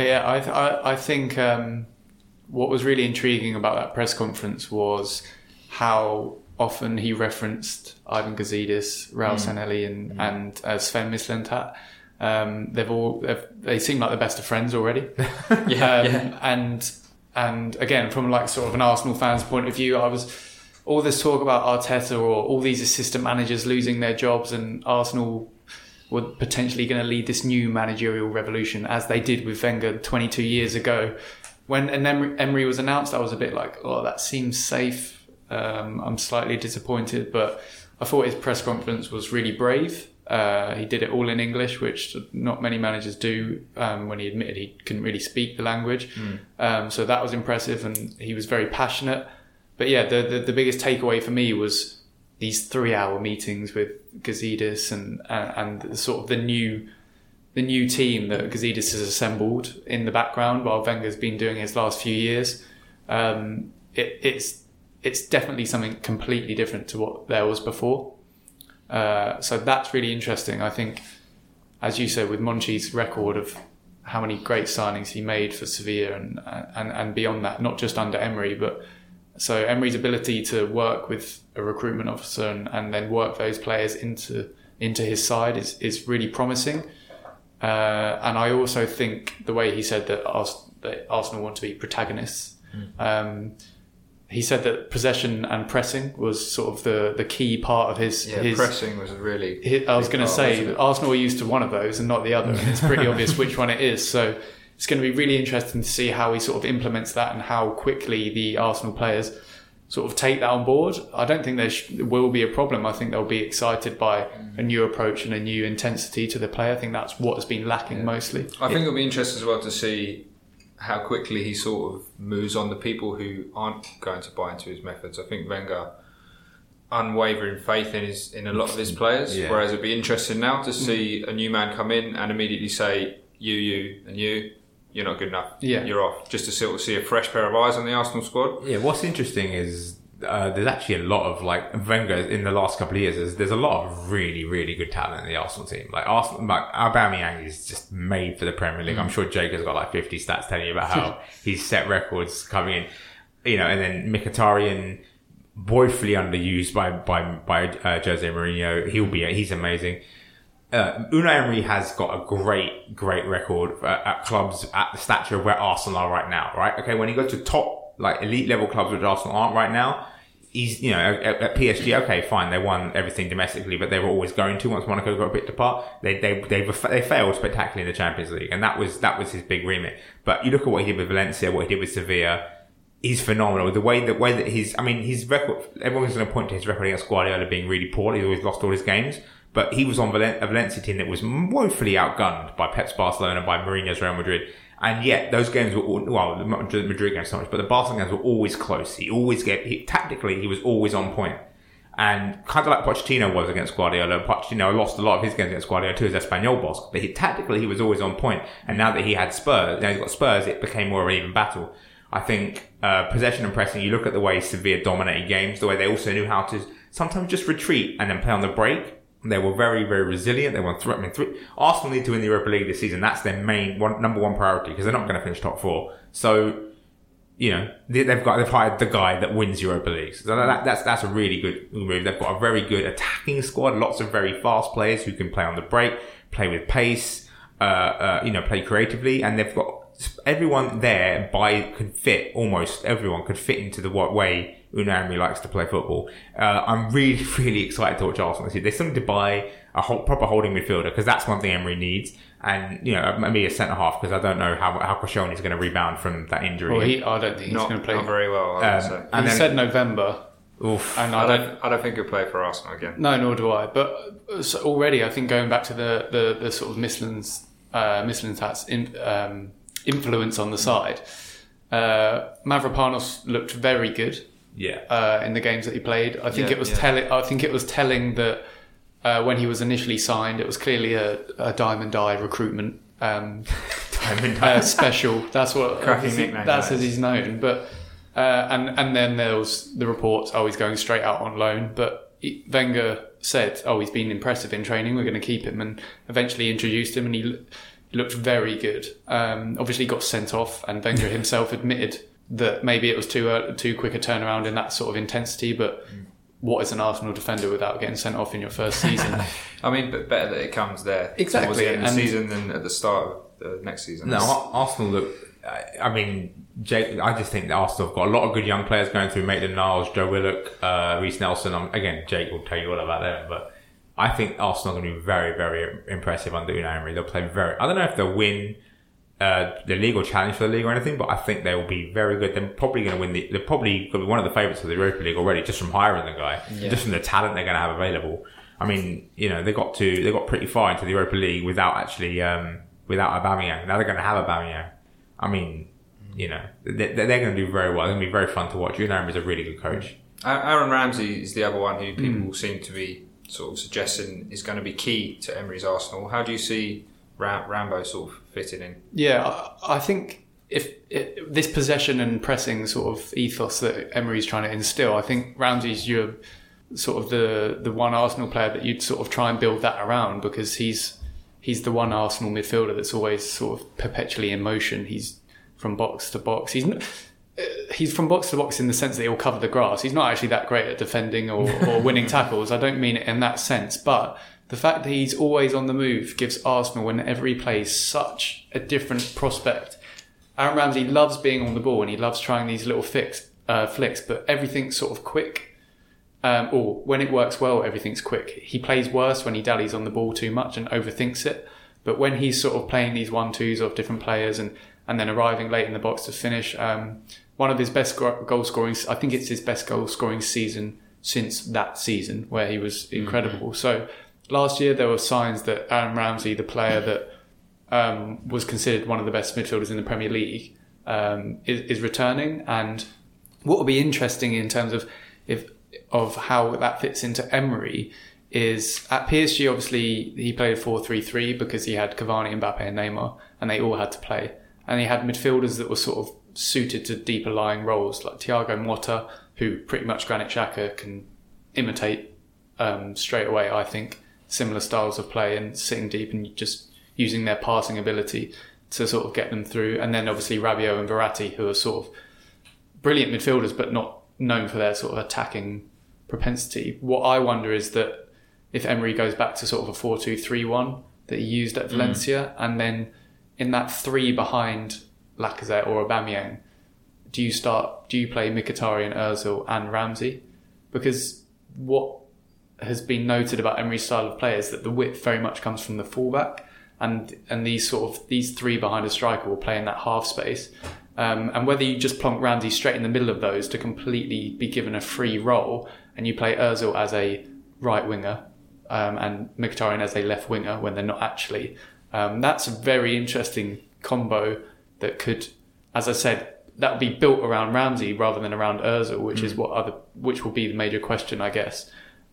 [SPEAKER 3] I think what was really intriguing about that press conference was how often he referenced Ivan Gazidis, Raul Sanelli and Sven Mislintat. They seem like the best of friends already. And And again, from like sort of an Arsenal fan's point of view, I was all this talk about Arteta or all these assistant managers losing their jobs, and Arsenal were potentially going to lead this new managerial revolution as they did with Wenger 22 years ago. When Emery was announced, I was a bit like, oh, that seems safe. I'm slightly disappointed, but I thought his press conference was really brave. He did it all in English, which not many managers do, when he admitted he couldn't really speak the language. So that was impressive, and he was very passionate. But yeah, the biggest takeaway for me was these 3-hour meetings with Gazidis and sort of the new team that Gazidis has assembled in the background while Wenger's been doing his last few years. It's definitely something completely different to what there was before. So that's really interesting. I think, as you said, with Monchi's record of how many great signings he made for Sevilla and beyond that, not just under Emery, but so Emery's ability to work with a recruitment officer and then work those players into his side is really promising. And I also think the way he said that Arsenal want to be protagonists. He said that possession and pressing was sort of the key part of his...
[SPEAKER 1] pressing was really...
[SPEAKER 3] I was going to say, Arsenal are used to one of those and not the other. And it's pretty obvious which one it is. So it's going to be really interesting to see how he sort of implements that and how quickly the Arsenal players sort of take that on board. I don't think there will be a problem. I think they'll be excited by a new approach and a new intensity to the play. I think that's what has been lacking mostly.
[SPEAKER 1] I think it'll be interesting as well to see how quickly he sort of moves on the people who aren't going to buy into his methods. I think Wenger unwavering faith in a lot of his players, whereas it'd be interesting now to see a new man come in and immediately say, you're not good enough, you're off, just to sort of see a fresh pair of eyes on the Arsenal squad.
[SPEAKER 2] Yeah, what's interesting is there's actually a lot of, like, Wenger in the last couple of years, there's a lot of really, really good talent in the Arsenal team. Like, Aubameyang is just made for the Premier League. I'm sure Jake has got like 50 stats telling you about how he's set records coming in, and then Mkhitaryan, woefully underused by Jose Mourinho. He's amazing. Unai Emery has got a great record at clubs at the stature of where Arsenal are right now, right? Okay, when he goes to top, like, elite level clubs which Arsenal aren't right now, he's, at PSG, okay, fine, they won everything domestically, but they were always going to once Monaco got picked apart. They failed spectacularly in the Champions League, and that was his big remit. But you look at what he did with Valencia, what he did with Sevilla, he's phenomenal. The way that his record, everyone's going to point to his record against Guardiola being really poor. He's always lost all his games. But he was on a Valencia team that was woefully outgunned by Pep's Barcelona, by Mourinho's Real Madrid. And yet those games were, the Madrid games so much, but the Barcelona games were always close. Tactically, he was always on point. And kind of like Pochettino was against Guardiola. Pochettino lost a lot of his games against Guardiola too as Espanyol boss. But tactically, he was always on point. And now that he had Spurs, now he's got Spurs, it became more of an even battle. I think, possession and pressing, you look at the way Sevilla dominated games, the way they also knew how to sometimes just retreat and then play on the break. They were very, very resilient. They won Arsenal need to win the Europa League this season. That's their number one priority because they're not going to finish top 4. So, they've hired the guy that wins Europa League. So that's a really good move. They've got a very good attacking squad. Lots of very fast players who can play on the break, play with pace, play creatively, and they've got everyone there almost everyone could fit into the way Unai Emery likes to play football. I'm really, really excited to watch Arsenal this year. There's something to buy a proper holding midfielder because that's one thing Emery needs, and maybe a centre half because I don't know how Koscielny is going to rebound from that injury.
[SPEAKER 3] Well, I don't think he's going to play
[SPEAKER 1] not very well.
[SPEAKER 3] He said November.
[SPEAKER 2] Oof.
[SPEAKER 3] And
[SPEAKER 1] I don't think he'll play for Arsenal again.
[SPEAKER 3] No, nor do I. But already, I think going back to the sort of Mislintat's influence on the side, Mavropanos looked very good.
[SPEAKER 2] Yeah.
[SPEAKER 3] In the games that he played, I think it was telling that when he was initially signed, it was clearly a Diamond Eye recruitment
[SPEAKER 2] Diamond Eye
[SPEAKER 3] special. That's what
[SPEAKER 1] cracking nickname.
[SPEAKER 3] That's as he's known. But and then there was the reports, he's going straight out on loan. But Wenger said, he's been impressive in training. We're going to keep him, and eventually introduced him, and he looked very good. Obviously got sent off, and Wenger himself admitted that maybe it was too quick a turnaround in that sort of intensity, but what is an Arsenal defender without getting sent off in your first season?
[SPEAKER 1] I mean, but better that it comes there
[SPEAKER 3] exactly
[SPEAKER 1] towards the end of the season than at the start of the next season.
[SPEAKER 2] No, Arsenal look I mean, I just think that Arsenal have got a lot of good young players going through. Maitland-Niles, Joe Willock, Reece Nelson. Again, Jake will tell you all about them, but I think Arsenal are going to be very, very impressive under Unai Emery. They'll play I don't know if they'll win the league or challenge for the league or anything, but I think they will be very good. They're probably going to win they're probably going to be one of the favourites of the Europa League already, just from hiring the guy, just from the talent they're going to have available. I mean, they got pretty far into the Europa League without without Aubameyang. Now they're going to have Aubameyang. I mean, they're going to do very well. It's going to be very fun to watch. Unai Emery is a really good coach.
[SPEAKER 1] Aaron Ramsey is the other one who people seem to be sort of suggesting is going to be key to Emery's Arsenal. How do you see Rambo sort of fitting in?
[SPEAKER 3] Yeah, I think if this possession and pressing sort of ethos that Emery's trying to instill, I think Ramsey's your sort of the one Arsenal player that you'd sort of try and build that around, because he's the one Arsenal midfielder that's always sort of perpetually in motion. He's from box to box. He's from box to box in the sense that he'll cover the grass. He's not actually that great at defending or winning tackles. I don't mean it in that sense, but the fact that he's always on the move gives Arsenal, whenever he plays, such a different prospect. Aaron Ramsey loves being on the ball and he loves trying these little flicks, but everything's sort of quick. Or when it works well, everything's quick. He plays worse when he dallies on the ball too much and overthinks it. But when he's sort of playing these 1-2s of different players and then arriving late in the box to finish, one of his best goal scoring, I think it's his best goal scoring season since that season where he was incredible. So last year there were signs that Aaron Ramsey, the player that was considered one of the best midfielders in the Premier League, is returning. And what will be interesting in terms of how that fits into Emery is at PSG, obviously he played a 4-3-3 because he had Cavani, Mbappe and Neymar, and they all had to play. And he had midfielders that were sort of suited to deeper lying roles, like Thiago Motta, who pretty much Granit Xhaka can imitate straight away, I think. Similar styles of play and sitting deep and just using their passing ability to sort of get them through. And then obviously Rabiot and Verratti, who are sort of brilliant midfielders but not known for their sort of attacking propensity. What I wonder is that if Emery goes back to sort of a 4-2-3-1 that he used at Valencia, and then in that three behind Lacazette or Aubameyang, do you play Mkhitaryan, Ozil and Ramsey? Because what has been noted about Emery's style of play is that the width very much comes from the fullback, and these three behind a striker will play in that half space. And whether you just plonk Ramsey straight in the middle of those to completely be given a free role, and you play Ozil as a right winger and Mkhitaryan as a left winger when they're not actually, that's a very interesting combo that could, as I said, that would be built around Ramsey rather than around Ozil, which will be the major question, I guess.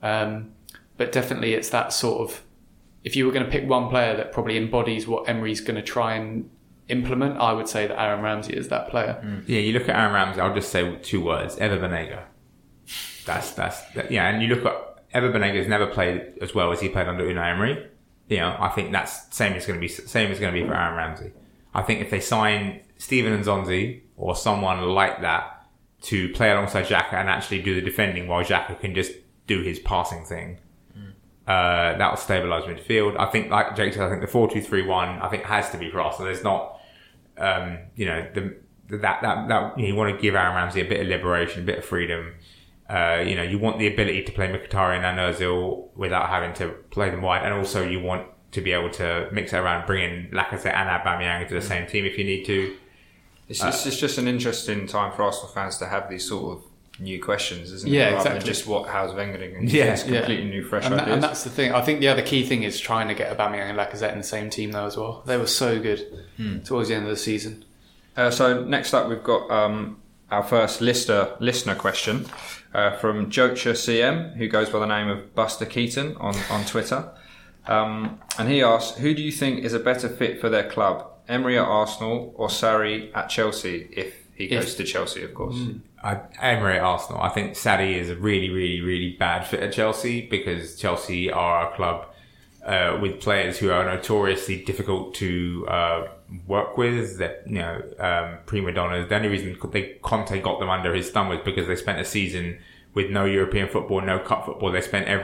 [SPEAKER 3] But definitely it's that sort of, if you were going to pick one player that probably embodies what Emery's going to try and implement, I would say that Aaron Ramsey is that player.
[SPEAKER 2] Yeah, you look at Aaron Ramsey, I'll just say two words: Ever Banega. That's and you look at Ever Banega's never played as well as he played under Unai Emery. I think that's same is going to be for Aaron Ramsey. I think if they sign Steven Nzonzi or someone like that to play alongside Xhaka and actually do the defending while Xhaka can just do his passing thing, that will stabilise midfield. I think, like Jake said, I think the 4-2-3-1 I think has to be for Arsenal. There's not, you want to give Aaron Ramsey a bit of liberation, a bit of freedom. You want the ability to play Mkhitaryan and Ozil without having to play them wide, and also you want to be able to mix it around, bring in Lacazette and Aubameyang into the same team if you need to.
[SPEAKER 1] It's just an interesting time for Arsenal fans to have these sort of new questions, isn't it?
[SPEAKER 3] Yeah,
[SPEAKER 1] rather
[SPEAKER 3] exactly.
[SPEAKER 1] than just how's Wenger doing? It's completely new, fresh ideas.
[SPEAKER 3] And that's the thing. I think the other key thing is trying to get Aubameyang and Lacazette in the same team though as well. They were so good towards the end of the season. So next up we've got our first listener question from Jocha CM, who goes by the name of Buster Keaton on Twitter. And he asks, who do you think is a better fit for their club? Emery at Arsenal or Sarri at Chelsea, if he goes to Chelsea, of course.
[SPEAKER 2] Emery at Arsenal. I think Sarri is a really, really, really bad fit at Chelsea, because Chelsea are a club with players who are notoriously difficult to work with. That prima donnas. The only reason Conte got them under his thumb was because they spent a season with no European football, no cup football. They spent every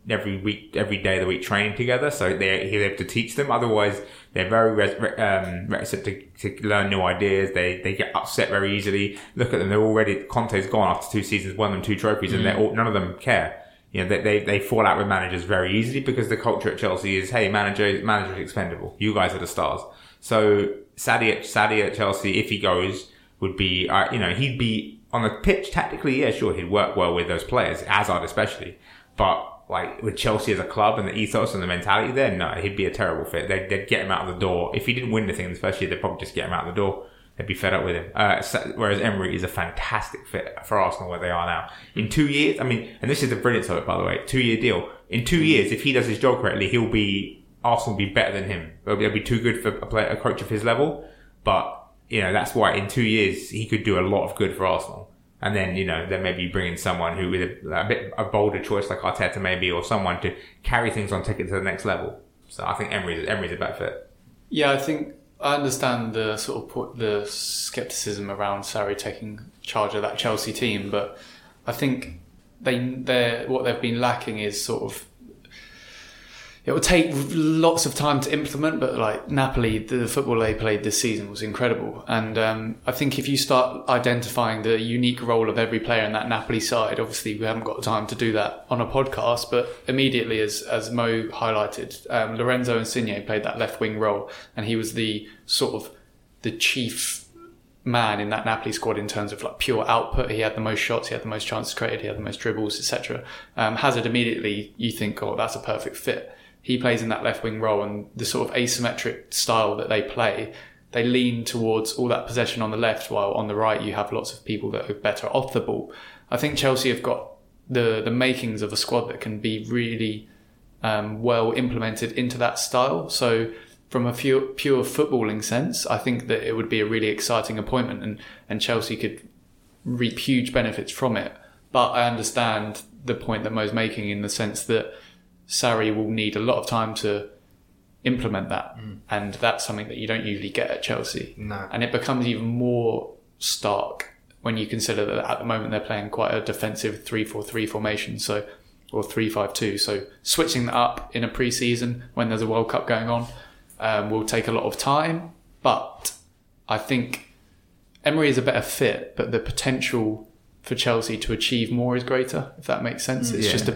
[SPEAKER 2] every week, every day of the week training together, so he'll be able to teach them. Otherwise, they're very reticent to learn new ideas. They get upset very easily. Look at them; they're already Conte's gone after 2 seasons, won them 2 trophies, and none of them care. You know, they fall out with managers very easily because the culture at Chelsea is, hey, manager is expendable. You guys are the stars. So Sadie at Chelsea, if he goes, would be, he'd be on the pitch tactically. Yeah, sure, he'd work well with those players, Hazard especially. But like with Chelsea as a club and the ethos and the mentality there, no, he'd be a terrible fit. They'd get him out of the door. If he didn't win the thing in the first year, they'd probably just get him out of the door. They'd be fed up with him. Whereas Emery is a fantastic fit for Arsenal where they are now. In 2 years, and this is the brilliance of it, by the way, 2-year deal. In 2 years, if he does his job correctly, Arsenal will be better than him. It'll be too good for a coach of his level. But, that's why in 2 years, he could do a lot of good for Arsenal. And then, then maybe you bring in someone who with a bit a bolder choice like Arteta maybe, or someone to carry things on, take it to the next level. So I think Emery's a better fit.
[SPEAKER 3] Yeah, I understand the sort of the skepticism around Sarri taking charge of that Chelsea team, but I think what they've been lacking is sort of, it will take lots of time to implement, but like Napoli, the football they played this season was incredible. And I think if you start identifying the unique role of every player in that Napoli side, obviously we haven't got time to do that on a podcast, but immediately, as Mo highlighted, Lorenzo Insigne played that left wing role, and he was the sort of the chief man in that Napoli squad in terms of like pure output. He had the most shots, he had the most chances created, he had the most dribbles, etc. Hazard, immediately you think, oh, that's a perfect fit. He plays in that left wing role, and the sort of asymmetric style that they play, they lean towards all that possession on the left, while on the right you have lots of people that are better off the ball. I think Chelsea have got the makings of a squad that can be really well implemented into that style. So from a pure footballing sense, I think that it would be a really exciting appointment, and Chelsea could reap huge benefits from it. But I understand the point that Mo's making in the sense that Sarri will need a lot of time to implement that, and that's something that you don't usually get at Chelsea.
[SPEAKER 1] No.
[SPEAKER 3] And it becomes even more stark when you consider that at the moment they're playing quite a defensive 3-4-3 formation, or 3-5-2. So switching that up in a pre-season when there's a World Cup going on will take a lot of time. But I think Emery is a better fit, but the potential for Chelsea to achieve more is greater, if that makes sense. It's just a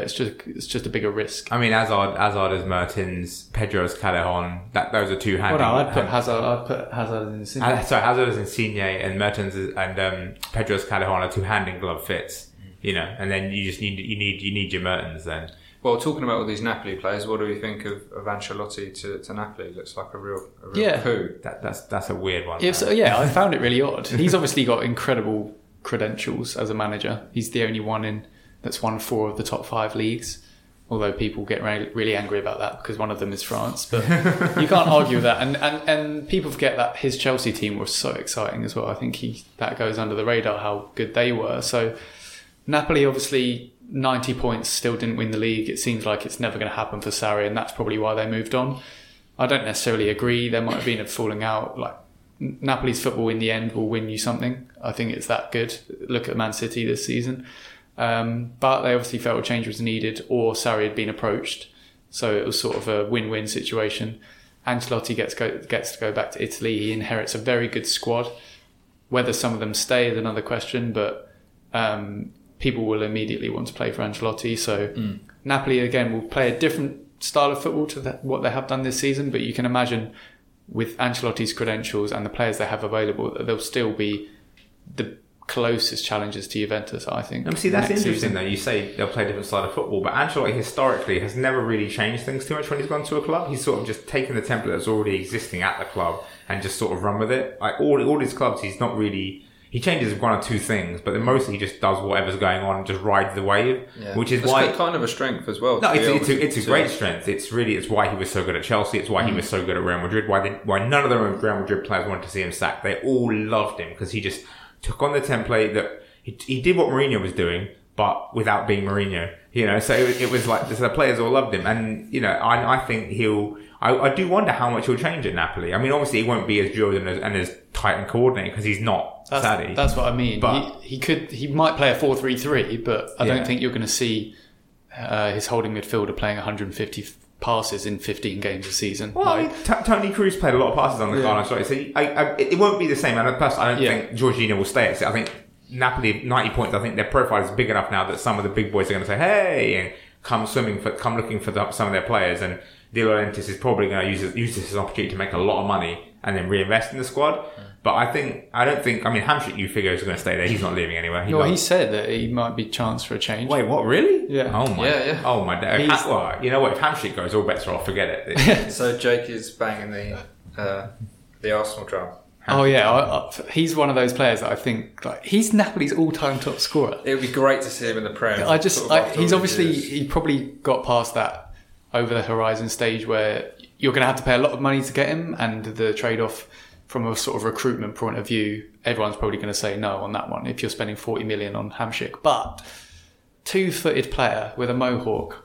[SPEAKER 3] bigger risk.
[SPEAKER 2] I mean, Hazard is Mertens, Pedro is Callejon. Those are two handy.
[SPEAKER 3] Well, no, I'd put Hazard in Insigne.
[SPEAKER 2] So Hazard is Insigne, and Mertens and Pedro is Callejon are two hand in glove fits. And then you just need your Mertens then.
[SPEAKER 1] Well, talking about all these Napoli players, what do we think of Ancelotti to Napoli? It looks like a real coup.
[SPEAKER 2] That's a weird one.
[SPEAKER 3] I found it really odd. He's obviously got incredible credentials as a manager. He's the only one that's won 4 of the top 5 leagues, although people get really angry about that because one of them is France, but you can't argue with that. And people forget that his Chelsea team was so exciting as well. I think that goes under the radar how good they were. So Napoli, obviously 90 points, still didn't win the league. It seems like it's never going to happen for Sarri, and that's probably why they moved on. I don't necessarily agree. There might have been a falling out. Like, Napoli's football in the end will win you something. I think it's that good. Look at Man City this season. But they obviously felt a change was needed, or Sarri had been approached. So it was sort of a win-win situation. Ancelotti gets to go back to Italy. He inherits a very good squad. Whether some of them stay is another question, but people will immediately want to play for Ancelotti. So Napoli, again, will play a different style of football to what they have done this season, but you can imagine with Ancelotti's credentials and the players they have available, they'll still be the closest challengers to Juventus, I think.
[SPEAKER 2] See, that's interesting though. You say they'll play a different style of football, but Ancelotti historically has never really changed things too much when he's gone to a club. He's sort of just taken the template that's already existing at the club and just sort of run with it. Like all his clubs, he's not really... He changes 1 or 2 things, but then mostly he just does whatever's going on and just rides the wave, which is why...
[SPEAKER 1] It's kind of a strength as well.
[SPEAKER 2] No, it's a great strength. It's why he was so good at Chelsea. It's why he was so good at Real Madrid. Why none of the Real Madrid players wanted to see him sacked. They all loved him because he just took on the template that he did what Mourinho was doing, but without being Mourinho. So it was like the players all loved him, and I think he'll. I do wonder how much he'll change at Napoli. I mean, obviously he won't be as drilled and as tight and coordinated because he's not Sarri.
[SPEAKER 3] That's what I mean. But he might play a 4-3-3, but I don't think you're going to see his holding midfielder playing 150 passes in 15 games a season.
[SPEAKER 2] Well, I mean, Tony Cruz played a lot of passes on the Carlo Ancelotti, so it won't be the same. And plus, I don't think Jorginho will stay at it. I think Napoli 90 points. I think their profile is big enough now that some of the big boys are going to say, "Hey," and come looking for some of their players. And De Laurentiis is probably going to use this as an opportunity to make a lot of money and then reinvest in the squad. But I don't think. I mean, Hamsik, you figure, is going to stay there. He's not leaving anywhere.
[SPEAKER 3] He said that he might be chance for a change.
[SPEAKER 2] Wait, what? Really?
[SPEAKER 3] Yeah.
[SPEAKER 2] Oh my.
[SPEAKER 1] Yeah.
[SPEAKER 2] Oh my. Well, you know what? If Hamsik goes, all bets are off. Forget it.
[SPEAKER 1] So Jake is banging the Arsenal drum.
[SPEAKER 3] Oh yeah, he's one of those players that I think he's Napoli's all-time top scorer.
[SPEAKER 1] It would be great to see him in the Prem.
[SPEAKER 3] He probably got past that over the horizon stage where you're going to have to pay a lot of money to get him, and the trade-off from a sort of recruitment point of view, everyone's probably going to say no on that one if you're spending 40 million on Hamsik. But two-footed player with a mohawk,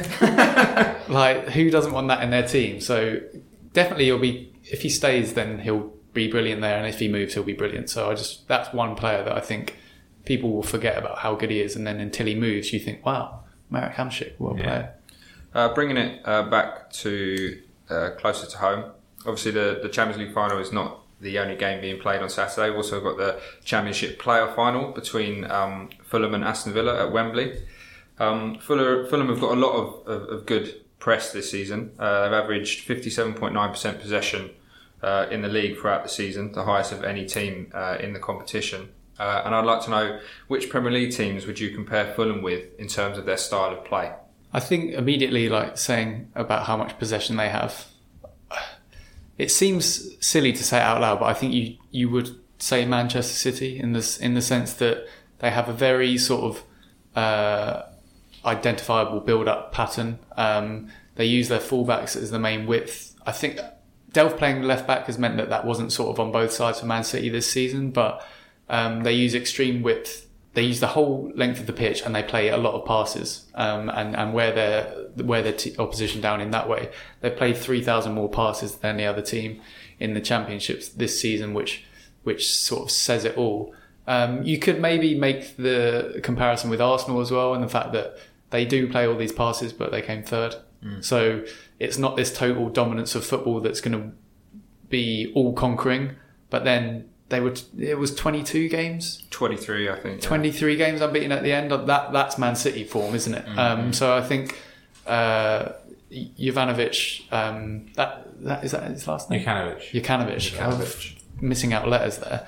[SPEAKER 3] who doesn't want that in their team? So definitely if he stays, then he'll be brilliant there, and if he moves, he'll be brilliant. So that's one player that I think people will forget about how good he is, and then until he moves, you think, wow, Marek Hamsik, what a player.
[SPEAKER 1] Bringing it back to closer to home. Obviously, the Champions League final is not the only game being played on Saturday. We've also got the Championship playoff final between Fulham and Aston Villa at Wembley. Fulham have got a lot of good press this season. They've averaged 57.9% possession in the league throughout the season, the highest of any team in the competition. And I'd like to know, which Premier League teams would you compare Fulham with in terms of their style of play?
[SPEAKER 3] I think immediately, saying about how much possession they have, it seems silly to say it out loud, but I think you would say Manchester City in the sense that they have a very sort of identifiable build-up pattern. They use their fullbacks as the main width. I think Delph playing left back has meant that wasn't sort of on both sides for Man City this season, but they use extreme width. They use the whole length of the pitch, and they play a lot of passes and wear their opposition down in that way. They've played 3,000 more passes than any other team in the championships this season, which sort of says it all. You could maybe make the comparison with Arsenal as well, and the fact that they do play all these passes, but they came third. So it's not this total dominance of football that's going to be all conquering, but then it was 22 games?
[SPEAKER 1] 23, I think.
[SPEAKER 3] 23 games unbeaten at the end. That's Man City form, isn't it? So I think Jovanovic, is that his last name? Jokanovic. I'm missing out letters there.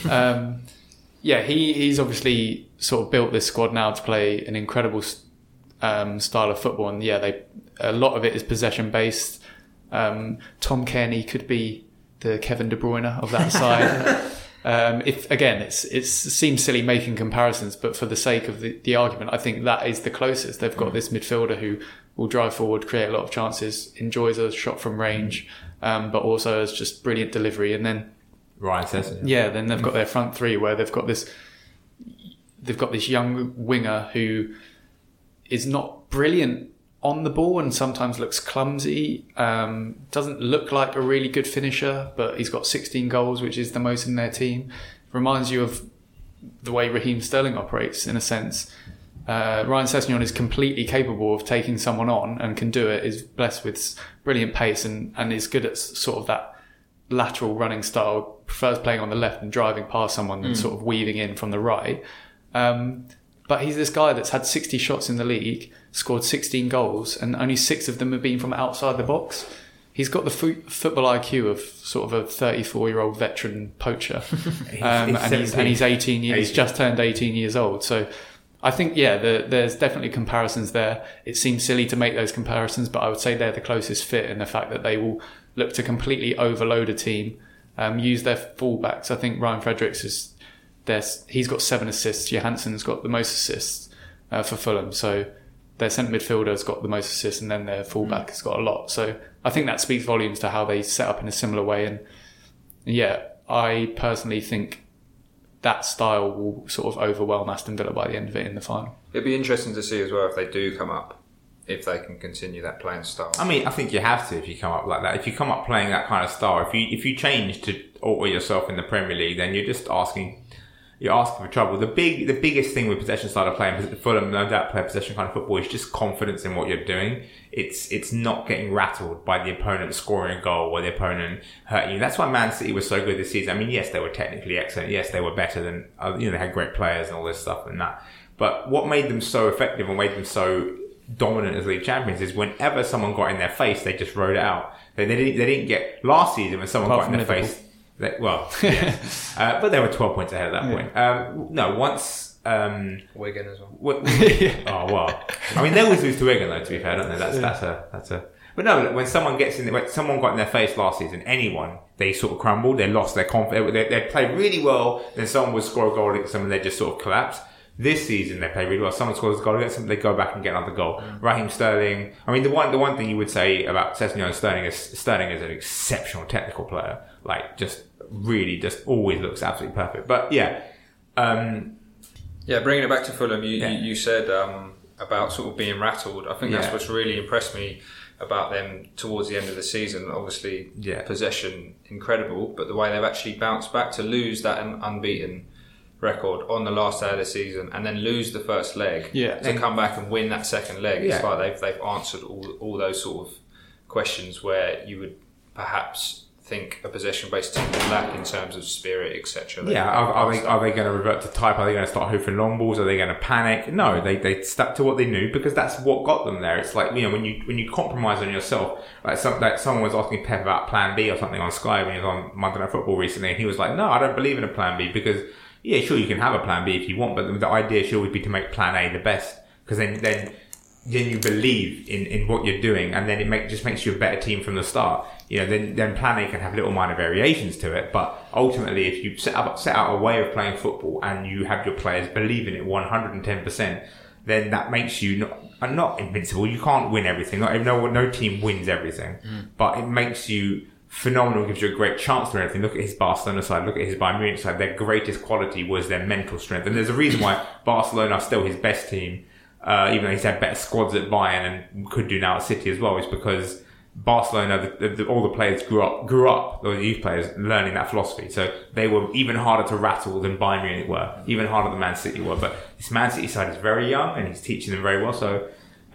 [SPEAKER 3] He's obviously sort of built this squad now to play an incredible style of football, and a lot of it is possession based. Tom Kearney could be the Kevin De Bruyne of that side. It seems silly making comparisons, but for the sake of the argument, I think that is the closest. They've got this midfielder who will drive forward, create a lot of chances, enjoys a shot from range, but also has just brilliant delivery. And then
[SPEAKER 2] Ryan Sessegnon.
[SPEAKER 3] Yeah, then they've got their front three where they've got this young winger who is not brilliant on the ball and sometimes looks clumsy, doesn't look like a really good finisher, but he's got 16 goals, which is the most in their team. Reminds you of the way Raheem Sterling operates in a sense. Ryan Sessegnon is completely capable of taking someone on and can do it, is blessed with brilliant pace and is good at sort of that lateral running style, prefers playing on the left and driving past someone than sort of weaving in from the right. But he's this guy that's had 60 shots in the league, scored 16 goals, and only 6 of them have been from outside the box. He's got the football IQ of sort of a 34-year-old veteran poacher. He's 18 years, he's just turned 18 years old. So I think, there's definitely comparisons there. It seems silly to make those comparisons, but I would say they're the closest fit in the fact that they will look to completely overload a team, use their fullbacks. I think Ryan Fredericks he's got 7 assists. Johansson's got the most assists for Fulham. So their centre midfielder's got the most assists, and then their fullback has got a lot. So I think that speaks volumes to how they set up in a similar way. And I personally think that style will sort of overwhelm Aston Villa by the end of it in the final.
[SPEAKER 1] It'd be interesting to see as well if they do come up, if they can continue that playing style.
[SPEAKER 2] I mean, I think you have to if you come up like that. If you come up playing that kind of style, if you change to alter yourself in the Premier League, then you're just asking you're asking for trouble. The biggest thing with possession style of playing, Fulham no doubt play possession kind of football, is just confidence in what you're doing. It's not getting rattled by the opponent scoring a goal or the opponent hurting you. That's why Man City was so good this season. I mean, yes, they were technically excellent. Yes, they were better than, they had great players and all this stuff and that. But what made them so effective and made them so dominant as league champions is whenever someone got in their face, they just rode it out. They didn't get last season when someone got in their face. But they were 12 points ahead at that point. Once
[SPEAKER 1] Wigan as well.
[SPEAKER 2] Oh well, I mean they always lose to Wigan though. To be fair, don't they? That's a. But no, when someone when someone got in their face last season, they sort of crumbled. They lost their confidence. They played really well. Then someone would score a goal against them, and they just sort of collapsed. This season they play really well. Someone scores a goal against them, they go back and get another goal. Raheem Sterling. I mean, the one thing you would say about Sessegnon and Sterling is an exceptional technical player. Like, just always looks absolutely perfect. But bringing
[SPEAKER 1] it back to Fulham, you said about sort of being rattled. I think that's what's really impressed me about them towards the end of the season. Obviously, possession incredible, but the way they've actually bounced back to lose that unbeaten record on the last day of the season and then lose the first leg to come back and win that second leg. It's like they've answered all those sort of questions where you would perhaps think a possession-based team would lack in terms of spirit, etc.
[SPEAKER 2] Are they going to revert to type? Are they going to start hoofing long balls? Are they going to panic? No, they stuck to what they knew because that's what got them there. It's like, when you compromise on yourself, like someone was asking Pep about Plan B or something on Sky when he was on Monday Night Football recently, and he was like, "No, I don't believe in a Plan B because sure you can have a Plan B if you want, but the idea should always be to make Plan A the best because then you believe in what you're doing, and then it just makes you a better team from the start. Then Plan A can have little minor variations to it, but ultimately, if you set out a way of playing football and you have your players believe in it 110%, then that makes you not invincible. You can't win everything. No team wins everything, but it makes you phenomenal. Gives you a great chance to win everything. Look at his Barcelona side. Look at his Bayern Munich side. Their greatest quality was their mental strength, and there's a reason why Barcelona are still his best team. Even though he's had better squads at Bayern and could do now at City as well, is because Barcelona, all the players grew up, or the youth players, learning that philosophy. So they were even harder to rattle than Bayern Munich were, even harder than Man City were. But this Man City side is very young and he's teaching them very well. So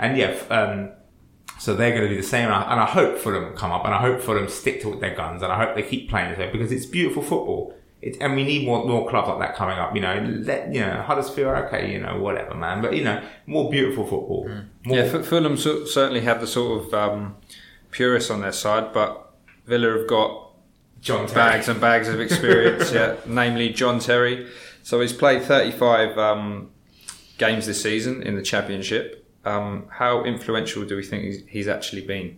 [SPEAKER 2] they're going to do the same. And I hope Fulham come up and I hope Fulham stick to their guns and I hope they keep playing this way because it's beautiful football. And we need more clubs like that coming up. Huddersfield, okay, whatever, man. But more beautiful football.
[SPEAKER 1] Fulham certainly have the sort of purists on their side, but Villa have got bags and bags of experience. Namely John Terry. So he's played 35 games this season in the Championship. How influential do we think he's actually been?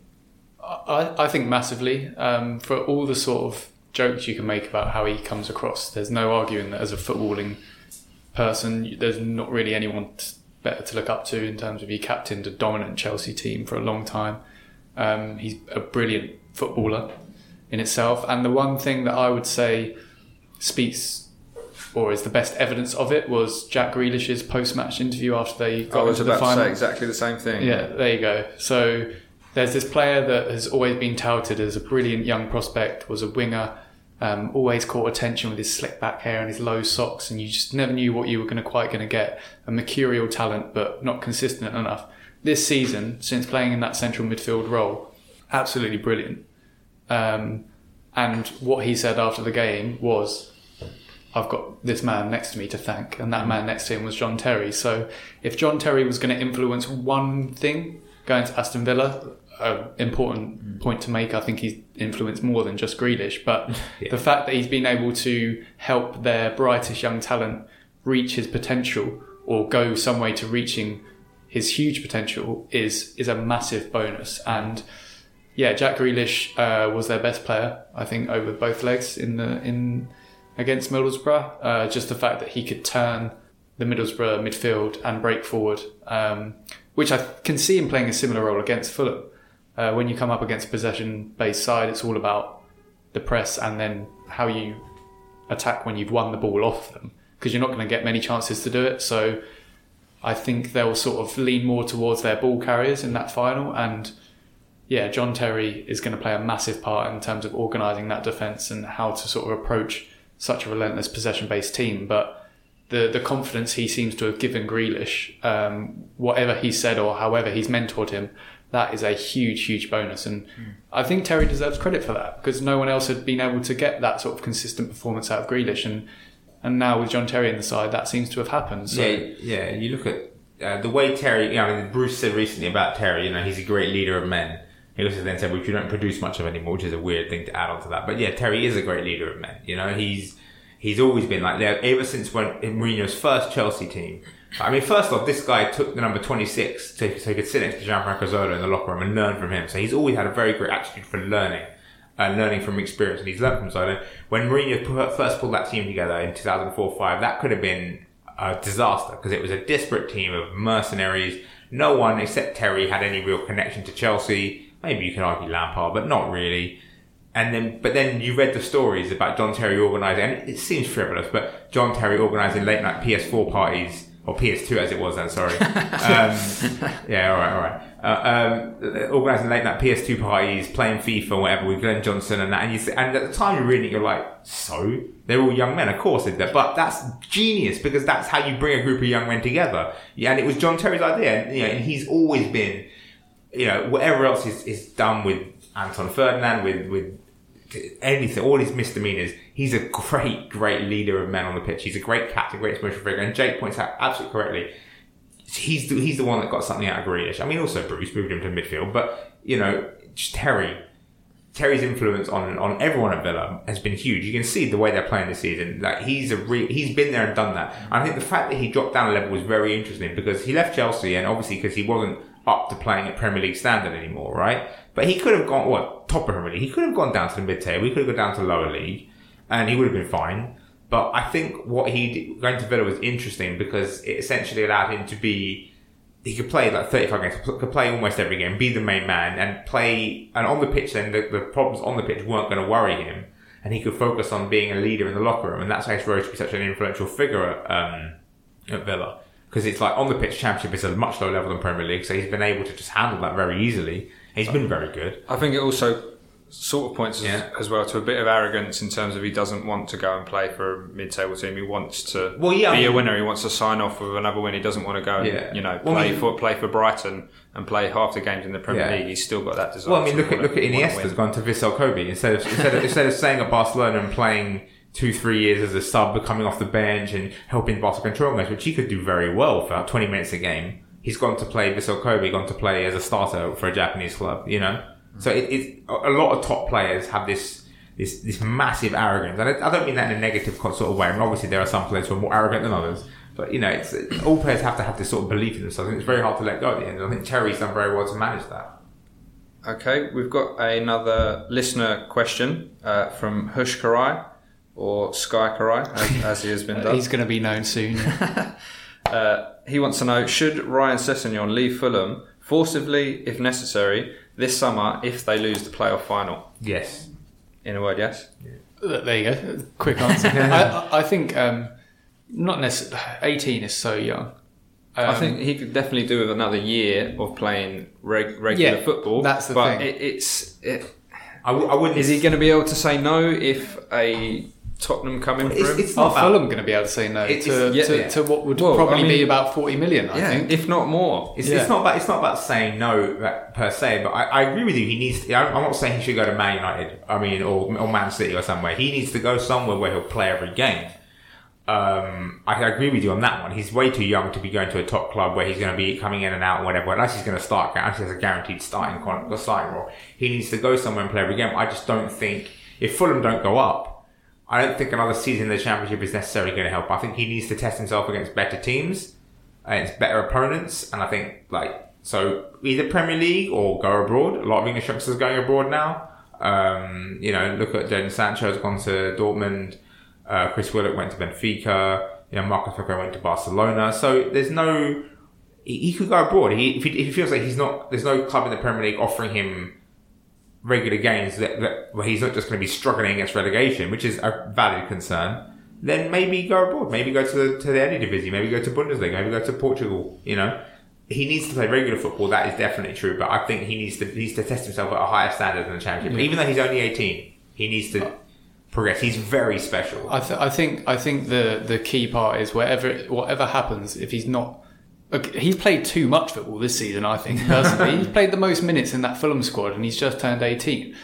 [SPEAKER 3] I think massively. For all the sort of jokes you can make about how he comes across, there's no arguing that as a footballing person there's not really anyone better to look up to in terms of he captained a dominant Chelsea team for a long time. He's a brilliant footballer in itself, and the one thing that I would say speaks or is the best evidence of it was Jack Grealish's post-match interview after they got into the final.
[SPEAKER 1] I was about to say exactly the same thing.
[SPEAKER 3] Yeah, there you go. So there's this player that has always been touted as a brilliant young prospect, was a winger, always caught attention with his slick back hair and his low socks, and you just never knew what you were quite going to get. A mercurial talent, but not consistent enough. This season, since playing in that central midfield role, absolutely brilliant. And what he said after the game was, I've got this man next to me to thank, and that man next to him was John Terry. So if John Terry was going to influence one thing going to Aston Villa, an important point to make, I think he's influenced more than just Grealish, but the fact that he's been able to help their brightest young talent reach his potential or go some way to reaching his huge potential is a massive bonus. And Jack Grealish was their best player, I think, over both legs against Middlesbrough. Just the fact that he could turn the Middlesbrough midfield and break forward, which I can see him playing a similar role against Fulham. When you come up against a possession-based side, it's all about the press and then how you attack when you've won the ball off them, because you're not going to get many chances to do it. So I think they'll sort of lean more towards their ball carriers in that final. And John Terry is going to play a massive part in terms of organising that defence and how to sort of approach such a relentless possession-based team. But the confidence he seems to have given Grealish, whatever he said or however he's mentored him, that is a huge bonus. And I think Terry deserves credit for that, because no one else had been able to get that sort of consistent performance out of Grealish. And now with John Terry in the side, that seems to have happened. So.
[SPEAKER 2] Yeah. You look at the way Terry, Bruce said recently about Terry, he's a great leader of men. He also then said, well, you don't produce much of anymore, which is a weird thing to add on to that. But yeah, Terry is a great leader of men. He's always been like that ever since when in Mourinho's first Chelsea team. I mean, first off, this guy took the number 26 so he could sit next to Gianfranco Zola in the locker room and learn from him. So he's always had a very great attitude for learning from experience, and he's learned from Zola. When Mourinho first pulled that team together in 2004-05, that could have been a disaster because it was a disparate team of mercenaries. No one except Terry had any real connection to Chelsea. Maybe you can argue Lampard, but not really. But then you read the stories about John Terry organising, and it seems frivolous, but John Terry organising late night PS4 parties, or PS2 as it was then, sorry. Alright. Organising late night PS2 parties, playing FIFA or whatever with Glenn Johnson and that. And at the time you're reading it, you're like, so? They're all young men, of course they did that. But that's genius, because that's how you bring a group of young men together. Yeah, and it was John Terry's idea. And he's always been, whatever else is done with Anton Ferdinand, with anything, all his misdemeanors, he's a great leader of men on the pitch. He's a great captain, great spiritual figure. And Jake points out absolutely correctly, he's the one that got something out of Grealish. I mean, also Bruce moved him to midfield, but just Terry's influence on everyone at Villa has been huge. You can see the way they're playing this season. Like he's been there and done that. And I think the fact that he dropped down a level was very interesting, because he left Chelsea, and obviously because he wasn't up to playing at Premier League standard anymore, right? But he could have gone, top of Premier League. He could have gone down to the mid-table. He could have gone down to lower league, and he would have been fine. But I think what he did, going to Villa, was interesting because it essentially allowed him to be, he could play like 35 games, could play almost every game, be the main man, and on the pitch then, the problems on the pitch weren't going to worry him, and he could focus on being a leader in the locker room, and that's how he's rose to be such an influential figure at Villa. Because it's like, on the pitch, Championship is a much lower level than Premier League, so he's been able to just handle that very easily. He's been very good.
[SPEAKER 1] I think it also sort of points as well to a bit of arrogance in terms of he doesn't want to go and play for a mid-table team. He wants to be a winner. He wants to sign off with another win. He doesn't want to go and play for Brighton and play half the games in the Premier League. He's still got that desire.
[SPEAKER 2] Well, I mean, look at Iniesta's gone to Vissel Kobe instead of staying at Barcelona and playing 2-3 years as a sub, coming off the bench and helping Barca control games, which he could do very well for about 20 minutes a game. He's gone to play Vissel Kobe, gone to play as a starter for a Japanese club, So it's a lot of top players have this massive arrogance, and I don't mean that in a negative sort of way. I mean, obviously there are some players who are more arrogant than others, but it's all players have to have this sort of belief in themselves, and it's very hard to let go at the end. I think Terry's done very well to manage that.
[SPEAKER 1] Okay, we've got another listener question from Hush Karai, or Sky Karai, as he has been done.
[SPEAKER 3] He's going to be known soon.
[SPEAKER 1] He wants to know, should Ryan Sessegnon leave Fulham forcibly, if necessary, this summer if they lose the playoff final?
[SPEAKER 2] Yes.
[SPEAKER 1] In a word, yes?
[SPEAKER 3] Yeah. There you go. Quick answer. I think not necessarily. 18 is so young.
[SPEAKER 1] I think he could definitely do with another year of playing regular football.
[SPEAKER 3] That's the
[SPEAKER 1] thing.
[SPEAKER 2] I wouldn't.
[SPEAKER 1] Is he going to be able to say no if a Tottenham coming through?
[SPEAKER 3] Are Fulham going to be able to say no to what would probably be about 40 million? I think,
[SPEAKER 1] if not more.
[SPEAKER 2] It's not about saying no per se, but I agree with you. He needs. I'm not saying he should go to Man United. I mean, or Man City or somewhere. He needs to go somewhere where he'll play every game. I agree with you on that one. He's way too young to be going to a top club where he's going to be coming in and out, whatever. Unless he's going to start, actually has a guaranteed starting role. He needs to go somewhere and play every game. I just don't think, if Fulham don't go up, I don't think another season in the Championship is necessarily going to help. I think he needs to test himself against better teams, against better opponents, and I think so either Premier League or go abroad. A lot of English youngsters are going abroad now. Look at Jadon Sancho's gone to Dortmund. Chris Willock went to Benfica. Marcos Rojo went to Barcelona. So he could go abroad. If he feels like there's no club in the Premier League offering him regular games where he's not just going to be struggling against relegation, which is a valid concern, then maybe go abroad. Maybe go to the Eredivisie. Maybe go to Bundesliga. Maybe go to Portugal. He needs to play regular football. That is definitely true. But I think he needs to test himself at a higher standard than the Championship. Even though he's only 18, he needs to progress. He's very special.
[SPEAKER 3] I think the key part is whatever happens, if he's not. He's played too much football this season, I think, personally. He's played the most minutes in that Fulham squad, and he's just turned 18.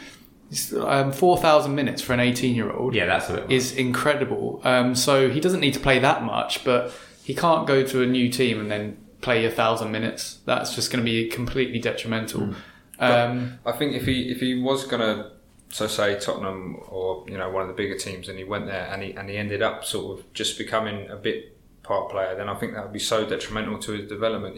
[SPEAKER 3] 4,000 minutes for an 18-year-old is incredible. So he doesn't need to play that much, but he can't go to a new team and then play 1,000 minutes. That's just going to be completely detrimental.
[SPEAKER 1] I think if he was going to, so say Tottenham or one of the bigger teams, and he went there and he ended up sort of just becoming a bit part player, then I think that would be so detrimental to his development.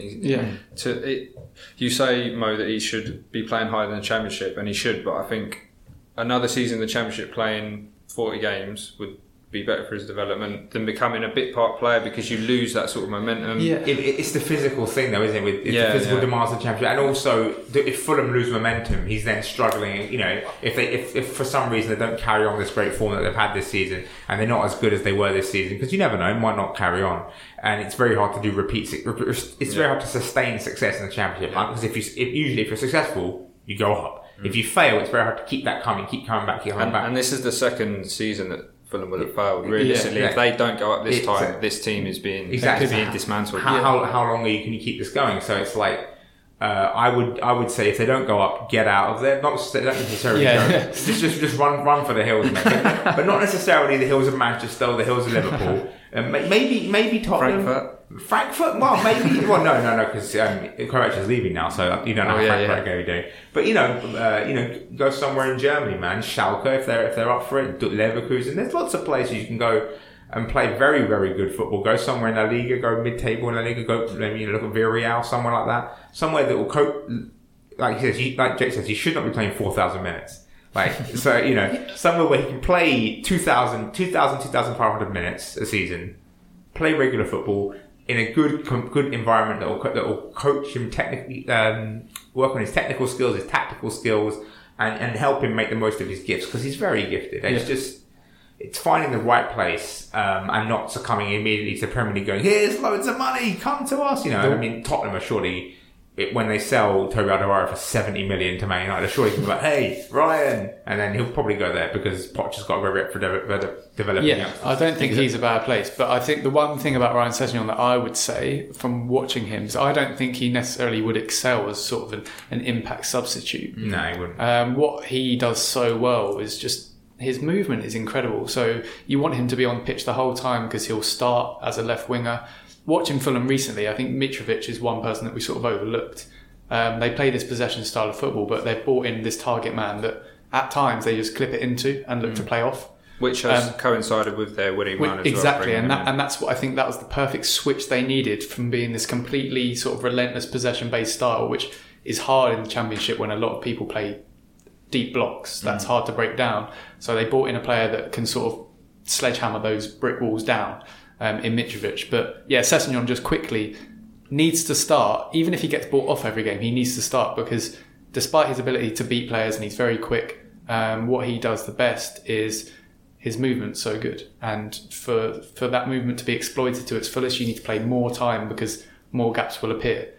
[SPEAKER 1] You say, Mo, that he should be playing higher than the Championship, and he should, but I think another season in the Championship playing 40 games would be better for his development than becoming a bit part player, because you lose that sort of momentum.
[SPEAKER 2] It's the physical thing though, isn't it? It's the physical demands of the Championship, and also if Fulham lose momentum, he's then struggling. If for some reason they don't carry on this great form that they've had this season, and they're not as good as they were this season, because you never know, might not carry on, and it's very hard to do repeats. It's very hard to sustain success in the Championship, because if you're successful, you go up. If you fail, it's very hard to keep that coming, keep coming back.
[SPEAKER 1] And this is the second season that Fulham would have failed. Realistically, if they don't go up this time, this team is being dismantled.
[SPEAKER 2] How long can you keep this going? So it's like I would say if they don't go up, get out of there. Not necessarily go. Just run for the hills, mate. but not necessarily the hills of Manchester or the hills of Liverpool. Maybe Tottenham. Frankfurt? Well, maybe. Well, no, because Croatia's leaving now, so you don't know how Frankfurt are going to do. But go somewhere in Germany, man. Schalke, if they're up for it. Leverkusen. There's lots of places you can go and play very, very good football. Go somewhere in La Liga. Go mid-table in La Liga. Go maybe look at Villarreal, somewhere like that. Somewhere that will cope. Like Jake says, he should not be playing 4,000 minutes. Somewhere where he can play 2,500 minutes a season, play regular football in a good environment that will coach him technically, work on his technical skills, his tactical skills, and help him make the most of his gifts, because he's very gifted. It's finding the right place and not succumbing immediately to the Premier League going, here's loads of money, come to us. I mean, Tottenham are surely, when they sell Toby Alderweireld for 70 million to Man United, surely can be like, hey, Ryan, and then he'll probably go there because Poch has got a great rep for developing.
[SPEAKER 3] Yeah, I don't think he's a bad place, but I think the one thing about Ryan Sessegnon that I would say from watching him is I don't think he necessarily would excel as sort of an impact substitute.
[SPEAKER 2] No, he wouldn't.
[SPEAKER 3] What he does so well is just his movement is incredible. So you want him to be on the pitch the whole time because he'll start as a left winger. Watching Fulham recently, I think Mitrovic is one person that we sort of overlooked. They play this possession style of football, but they've brought in this target man that at times they just clip it into and look to play off.
[SPEAKER 1] Which has coincided with their winning run as well.
[SPEAKER 3] Exactly, and that's what I think that was the perfect switch they needed from being this completely sort of relentless possession-based style, which is hard in the Championship when a lot of people play deep blocks. That's hard to break down. So they brought in a player that can sort of sledgehammer those brick walls down. In Mitrovic. But yeah, Sessegnon just quickly needs to start. Even if he gets bought off every game, he needs to start, because despite his ability to beat players and he's very quick, what he does the best is his movement's so good. And for that movement to be exploited to its fullest, you need to play more time because more gaps will appear.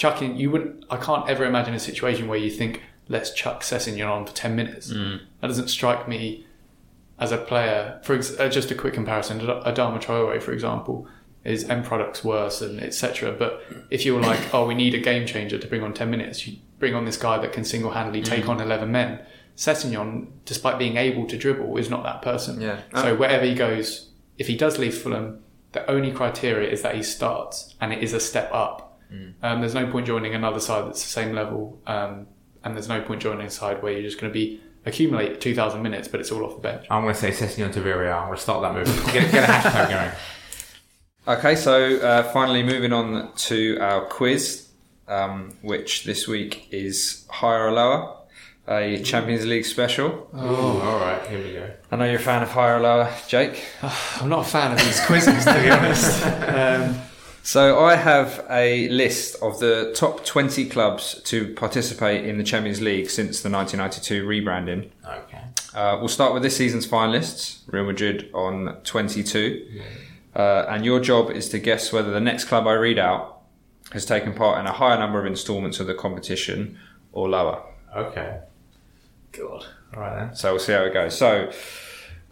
[SPEAKER 3] I can't ever imagine a situation where you think, let's chuck Sessegnon on for 10 minutes. That doesn't strike me as a player. For just a quick comparison, Adama Traore, for example, is end products worse and etc. But if you're like, we need a game changer to bring on 10 minutes, you bring on this guy that can single-handedly take on 11 men. Sessegnon, despite being able to dribble, is not that person. So wherever he goes, if he does leave Fulham, the only criteria is that he starts, and it is a step up. There's no point joining another side that's the same level, and there's no point joining a side where you're just going to accumulate 2,000 minutes, but it's all off the bench.
[SPEAKER 2] I'm going to say Sessegnon to Villarreal. I'm going to start that movement. Get a hashtag going.
[SPEAKER 1] Okay, so finally moving on to our quiz, which this week is higher or lower, a Champions League special.
[SPEAKER 2] Oh, all right, here we go.
[SPEAKER 1] I know you're a fan of higher or lower, Jake.
[SPEAKER 3] I'm not a fan of these quizzes, to be honest.
[SPEAKER 1] So I have a list of the top 20 clubs to participate in the Champions League since the 1992 rebranding.
[SPEAKER 2] Okay.
[SPEAKER 1] We'll start with this season's finalists, Real Madrid on 22. And your job is to guess whether the next club I read out has taken part in a higher number of instalments of the competition or lower.
[SPEAKER 2] Okay.
[SPEAKER 3] God.
[SPEAKER 2] All right then.
[SPEAKER 1] So we'll see how it goes. So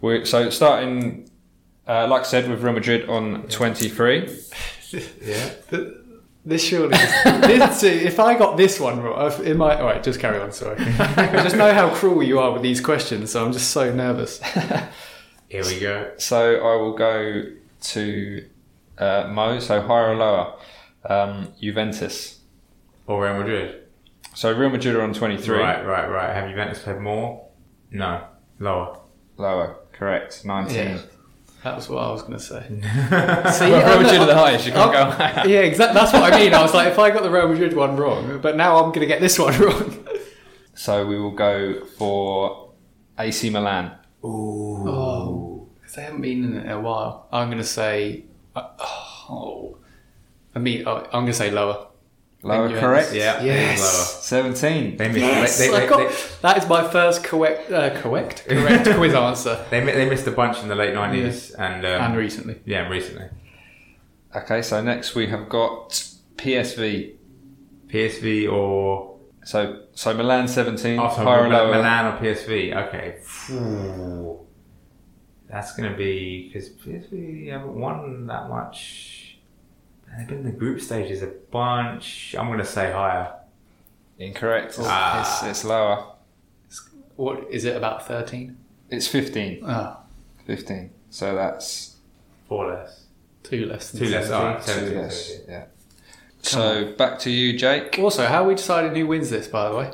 [SPEAKER 1] So starting, like I said, with Real Madrid on 23.
[SPEAKER 2] Yeah.
[SPEAKER 3] This surely. If I got this one wrong, it might. All right, just carry on. Sorry. I just know how cruel you are with these questions, so I'm just so nervous.
[SPEAKER 2] Here we go.
[SPEAKER 1] So I will go to Mo. So higher or lower? Juventus.
[SPEAKER 2] Or Real Madrid.
[SPEAKER 1] So Real Madrid are on 23.
[SPEAKER 2] Right. Have Juventus played more? No. Lower.
[SPEAKER 1] Lower. Correct. 19.
[SPEAKER 3] Yeah. That was what I was going to say.
[SPEAKER 1] See, Real Madrid are the highest. You can't go higher.
[SPEAKER 3] Yeah, exactly. That's what I mean. I was like, if I got the Real Madrid one wrong, but now I'm going to get this one wrong.
[SPEAKER 1] So we will go for AC Milan.
[SPEAKER 2] Ooh.
[SPEAKER 3] Oh, because they haven't been in it in a while. I'm going to say. I'm going to say lower.
[SPEAKER 1] Lower,
[SPEAKER 3] Thank you,
[SPEAKER 1] correct?
[SPEAKER 3] Andy.
[SPEAKER 2] Yeah.
[SPEAKER 3] Yes.
[SPEAKER 2] Lower.
[SPEAKER 1] 17.
[SPEAKER 2] They missed.
[SPEAKER 3] Yes,
[SPEAKER 2] They
[SPEAKER 3] that is my first correct quiz answer.
[SPEAKER 2] they missed a bunch in the late 90s
[SPEAKER 3] And recently.
[SPEAKER 2] Yeah, recently.
[SPEAKER 1] Okay, so next we have got PSV.
[SPEAKER 2] PSV or
[SPEAKER 1] So Milan 17.
[SPEAKER 2] so
[SPEAKER 1] higher or lower?
[SPEAKER 2] Milan or PSV. Okay. Ooh. That's going to be because PSV haven't won that much. They've been in the group stages a bunch. I'm going to say higher.
[SPEAKER 1] Incorrect.
[SPEAKER 2] Ah.
[SPEAKER 1] It's lower.
[SPEAKER 3] What is it, about 13?
[SPEAKER 1] It's 15.
[SPEAKER 3] Oh,
[SPEAKER 1] 15. So that's
[SPEAKER 2] 4 less.
[SPEAKER 3] 2 less than
[SPEAKER 2] 2 less.
[SPEAKER 3] 17.
[SPEAKER 2] Alright,
[SPEAKER 1] two
[SPEAKER 2] 17.
[SPEAKER 1] less. Yeah. So back to you, Jake.
[SPEAKER 3] Also, how are we deciding who wins this, by the way?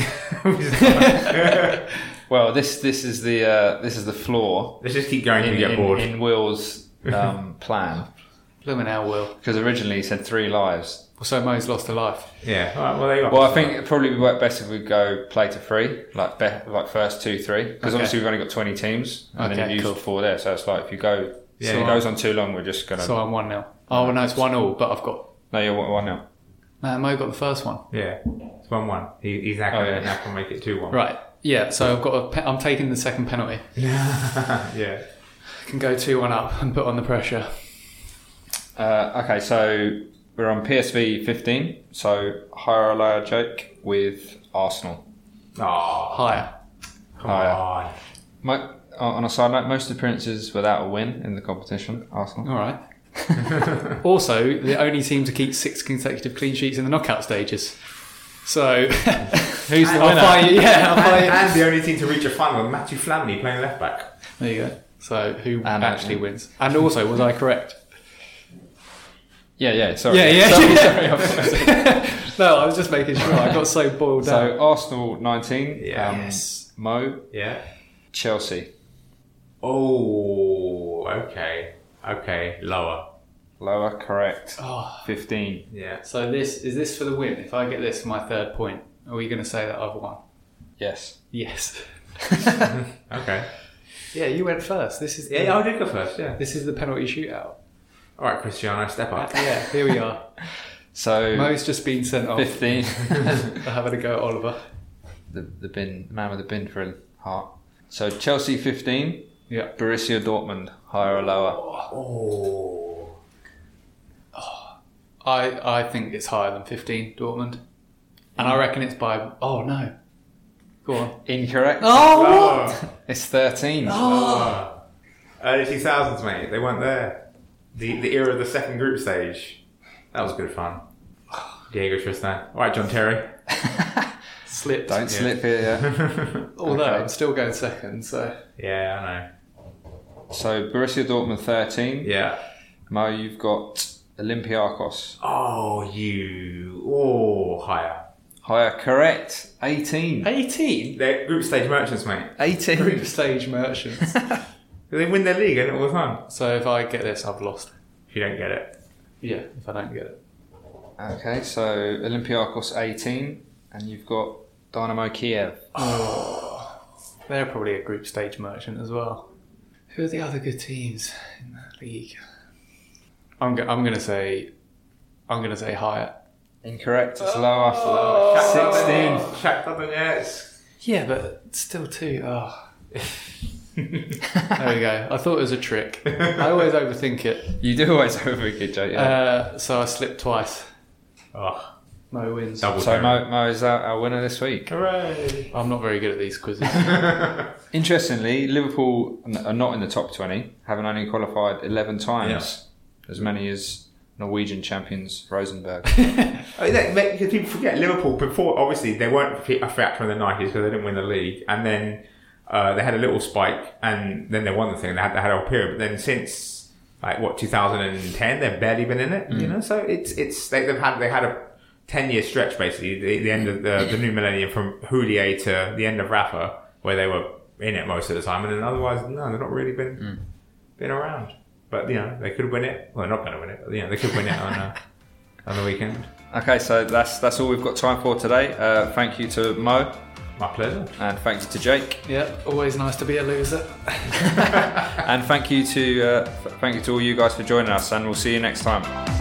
[SPEAKER 1] Well, this is the floor
[SPEAKER 2] Let's just keep going till we get bored.
[SPEAKER 1] in Will's plan,
[SPEAKER 3] Bloomin' hell, Will.
[SPEAKER 1] because originally he said 3 lives.
[SPEAKER 3] So Mo's lost a life.
[SPEAKER 2] Yeah. All right. Well, there you go.
[SPEAKER 1] Well, I think it probably would work best if we go play to 3, like first 2, 3, because
[SPEAKER 3] Okay.
[SPEAKER 1] obviously we've only got 20 teams, and then
[SPEAKER 3] Okay,
[SPEAKER 1] you've
[SPEAKER 3] cool.
[SPEAKER 1] used 4 there. So it's like if you go,
[SPEAKER 2] Yeah,
[SPEAKER 1] if
[SPEAKER 2] yeah.
[SPEAKER 1] it goes on too long, we're just gonna.
[SPEAKER 3] So I'm 1-0. Oh, well, no, it's 1-1, but I've got...
[SPEAKER 1] No, you're 1 now.
[SPEAKER 3] No, Mo got the first one.
[SPEAKER 2] Yeah. It's 1-1. He's now going to make it 2-1.
[SPEAKER 3] Right. Yeah, so I'm taking the second penalty.
[SPEAKER 2] Yeah.
[SPEAKER 3] Can go 2-1 up and put on the pressure.
[SPEAKER 1] Okay, so we're on PSV 15. So higher or lower, Jake, with Arsenal.
[SPEAKER 2] Oh,
[SPEAKER 3] Higher.
[SPEAKER 2] come
[SPEAKER 1] Higher.
[SPEAKER 2] on.
[SPEAKER 1] On a side note, most appearances without a win in the competition, Arsenal.
[SPEAKER 3] All right. Also, the only team to keep 6 consecutive clean sheets in the knockout stages. So,
[SPEAKER 1] Who's the
[SPEAKER 3] I'll
[SPEAKER 1] winner?
[SPEAKER 3] find you. Yeah, I'll find you.
[SPEAKER 2] And the only team to reach a final with Matthew Flamley playing left back.
[SPEAKER 3] There you go. So, who
[SPEAKER 1] And
[SPEAKER 3] actually wins? And also, was I correct?
[SPEAKER 1] Yeah, sorry.
[SPEAKER 3] Yeah.
[SPEAKER 1] Sorry.
[SPEAKER 3] No, I was just making sure. I got so boiled down.
[SPEAKER 1] So Arsenal 19.
[SPEAKER 2] Yeah.
[SPEAKER 3] Yes.
[SPEAKER 1] Mo,
[SPEAKER 2] Yeah.
[SPEAKER 1] Chelsea.
[SPEAKER 2] Oh, okay. Okay, lower.
[SPEAKER 1] Lower, correct.
[SPEAKER 3] Oh,
[SPEAKER 1] 15.
[SPEAKER 2] Yeah.
[SPEAKER 3] so is this for the win? If I get this for my 3rd point, are we going to say that I've won?
[SPEAKER 1] Yes.
[SPEAKER 3] Yes.
[SPEAKER 2] Okay.
[SPEAKER 3] Yeah, you went first. This is
[SPEAKER 2] Yeah, I did go first, yeah.
[SPEAKER 3] This is the penalty shootout.
[SPEAKER 2] All right, Cristiano, step up.
[SPEAKER 3] Yeah, here we are.
[SPEAKER 1] So
[SPEAKER 3] Mo's just been sent off
[SPEAKER 1] 15.
[SPEAKER 3] for having a go at Oliver.
[SPEAKER 1] the man with the bin for a heart. So Chelsea 15.
[SPEAKER 3] Yeah.
[SPEAKER 1] Borussia Dortmund, higher or lower?
[SPEAKER 2] Oh.
[SPEAKER 3] I think it's higher than 15, Dortmund. And I reckon it's by... Oh, no. Go on.
[SPEAKER 1] Incorrect.
[SPEAKER 3] Oh,
[SPEAKER 2] Lower.
[SPEAKER 1] It's 13.
[SPEAKER 2] Lower. Early 2000s, mate. They weren't there. The era of the second group stage. That was good fun. Diego Tristan. All right, John Terry.
[SPEAKER 3] Slipped.
[SPEAKER 1] Don't slip here, yeah.
[SPEAKER 3] Although
[SPEAKER 1] Okay.
[SPEAKER 3] I'm still going second, so...
[SPEAKER 2] Yeah, I know.
[SPEAKER 1] So Borussia Dortmund 13.
[SPEAKER 2] Yeah.
[SPEAKER 1] Mo, you've got Olympiacos.
[SPEAKER 2] Higher.
[SPEAKER 1] Higher, correct. 18.
[SPEAKER 3] 18?
[SPEAKER 2] They're group stage merchants, mate.
[SPEAKER 1] 18.
[SPEAKER 3] Group stage merchants.
[SPEAKER 2] They win their league and all the time.
[SPEAKER 3] So if I get this, I've lost.
[SPEAKER 2] If you don't get it.
[SPEAKER 3] Yeah, if I don't get it.
[SPEAKER 1] Okay, so Olympiacos 18, and you've got Dynamo Kiev.
[SPEAKER 3] They're probably a group stage merchant as well. Who are the other good teams in that league? I'm gonna say higher.
[SPEAKER 1] Incorrect, it's lower. 16.
[SPEAKER 2] Shakhtar Donetsk.
[SPEAKER 3] Yeah, but still 2. Oh. There we go. I thought it was a trick. I always overthink it.
[SPEAKER 1] You do always overthink it, Joe. Yeah.
[SPEAKER 3] So I slipped twice.
[SPEAKER 2] Oh.
[SPEAKER 3] Mo wins.
[SPEAKER 2] Double
[SPEAKER 1] So
[SPEAKER 2] Terry.
[SPEAKER 1] Mo is our winner this week.
[SPEAKER 2] Hooray!
[SPEAKER 3] I'm not very good at these quizzes.
[SPEAKER 1] Interestingly, Liverpool are not in the top 20, having only qualified 11 times, as many as Norwegian champions Rosenborg.
[SPEAKER 2] Because people forget Liverpool before. Obviously, they weren't a factor in the 90s because they didn't win the league, and then they had a little spike, and then they won the thing. They had a whole period, but then since 2010, they've barely been in it. You know, so they had a 10-year stretch basically, the end of the new millennium from Houllier to the end of Rafa, where they were in it most of the time, and then otherwise, no, they've not really been around. But they could win it. Well, they're not going to win it. But, they could win it on the weekend.
[SPEAKER 1] Okay, so that's all we've got time for today. Thank you to Mo.
[SPEAKER 2] My pleasure.
[SPEAKER 1] And thanks to Jake.
[SPEAKER 3] Yeah, always nice to be a loser.
[SPEAKER 1] And thank you to all you guys for joining us, and we'll see you next time.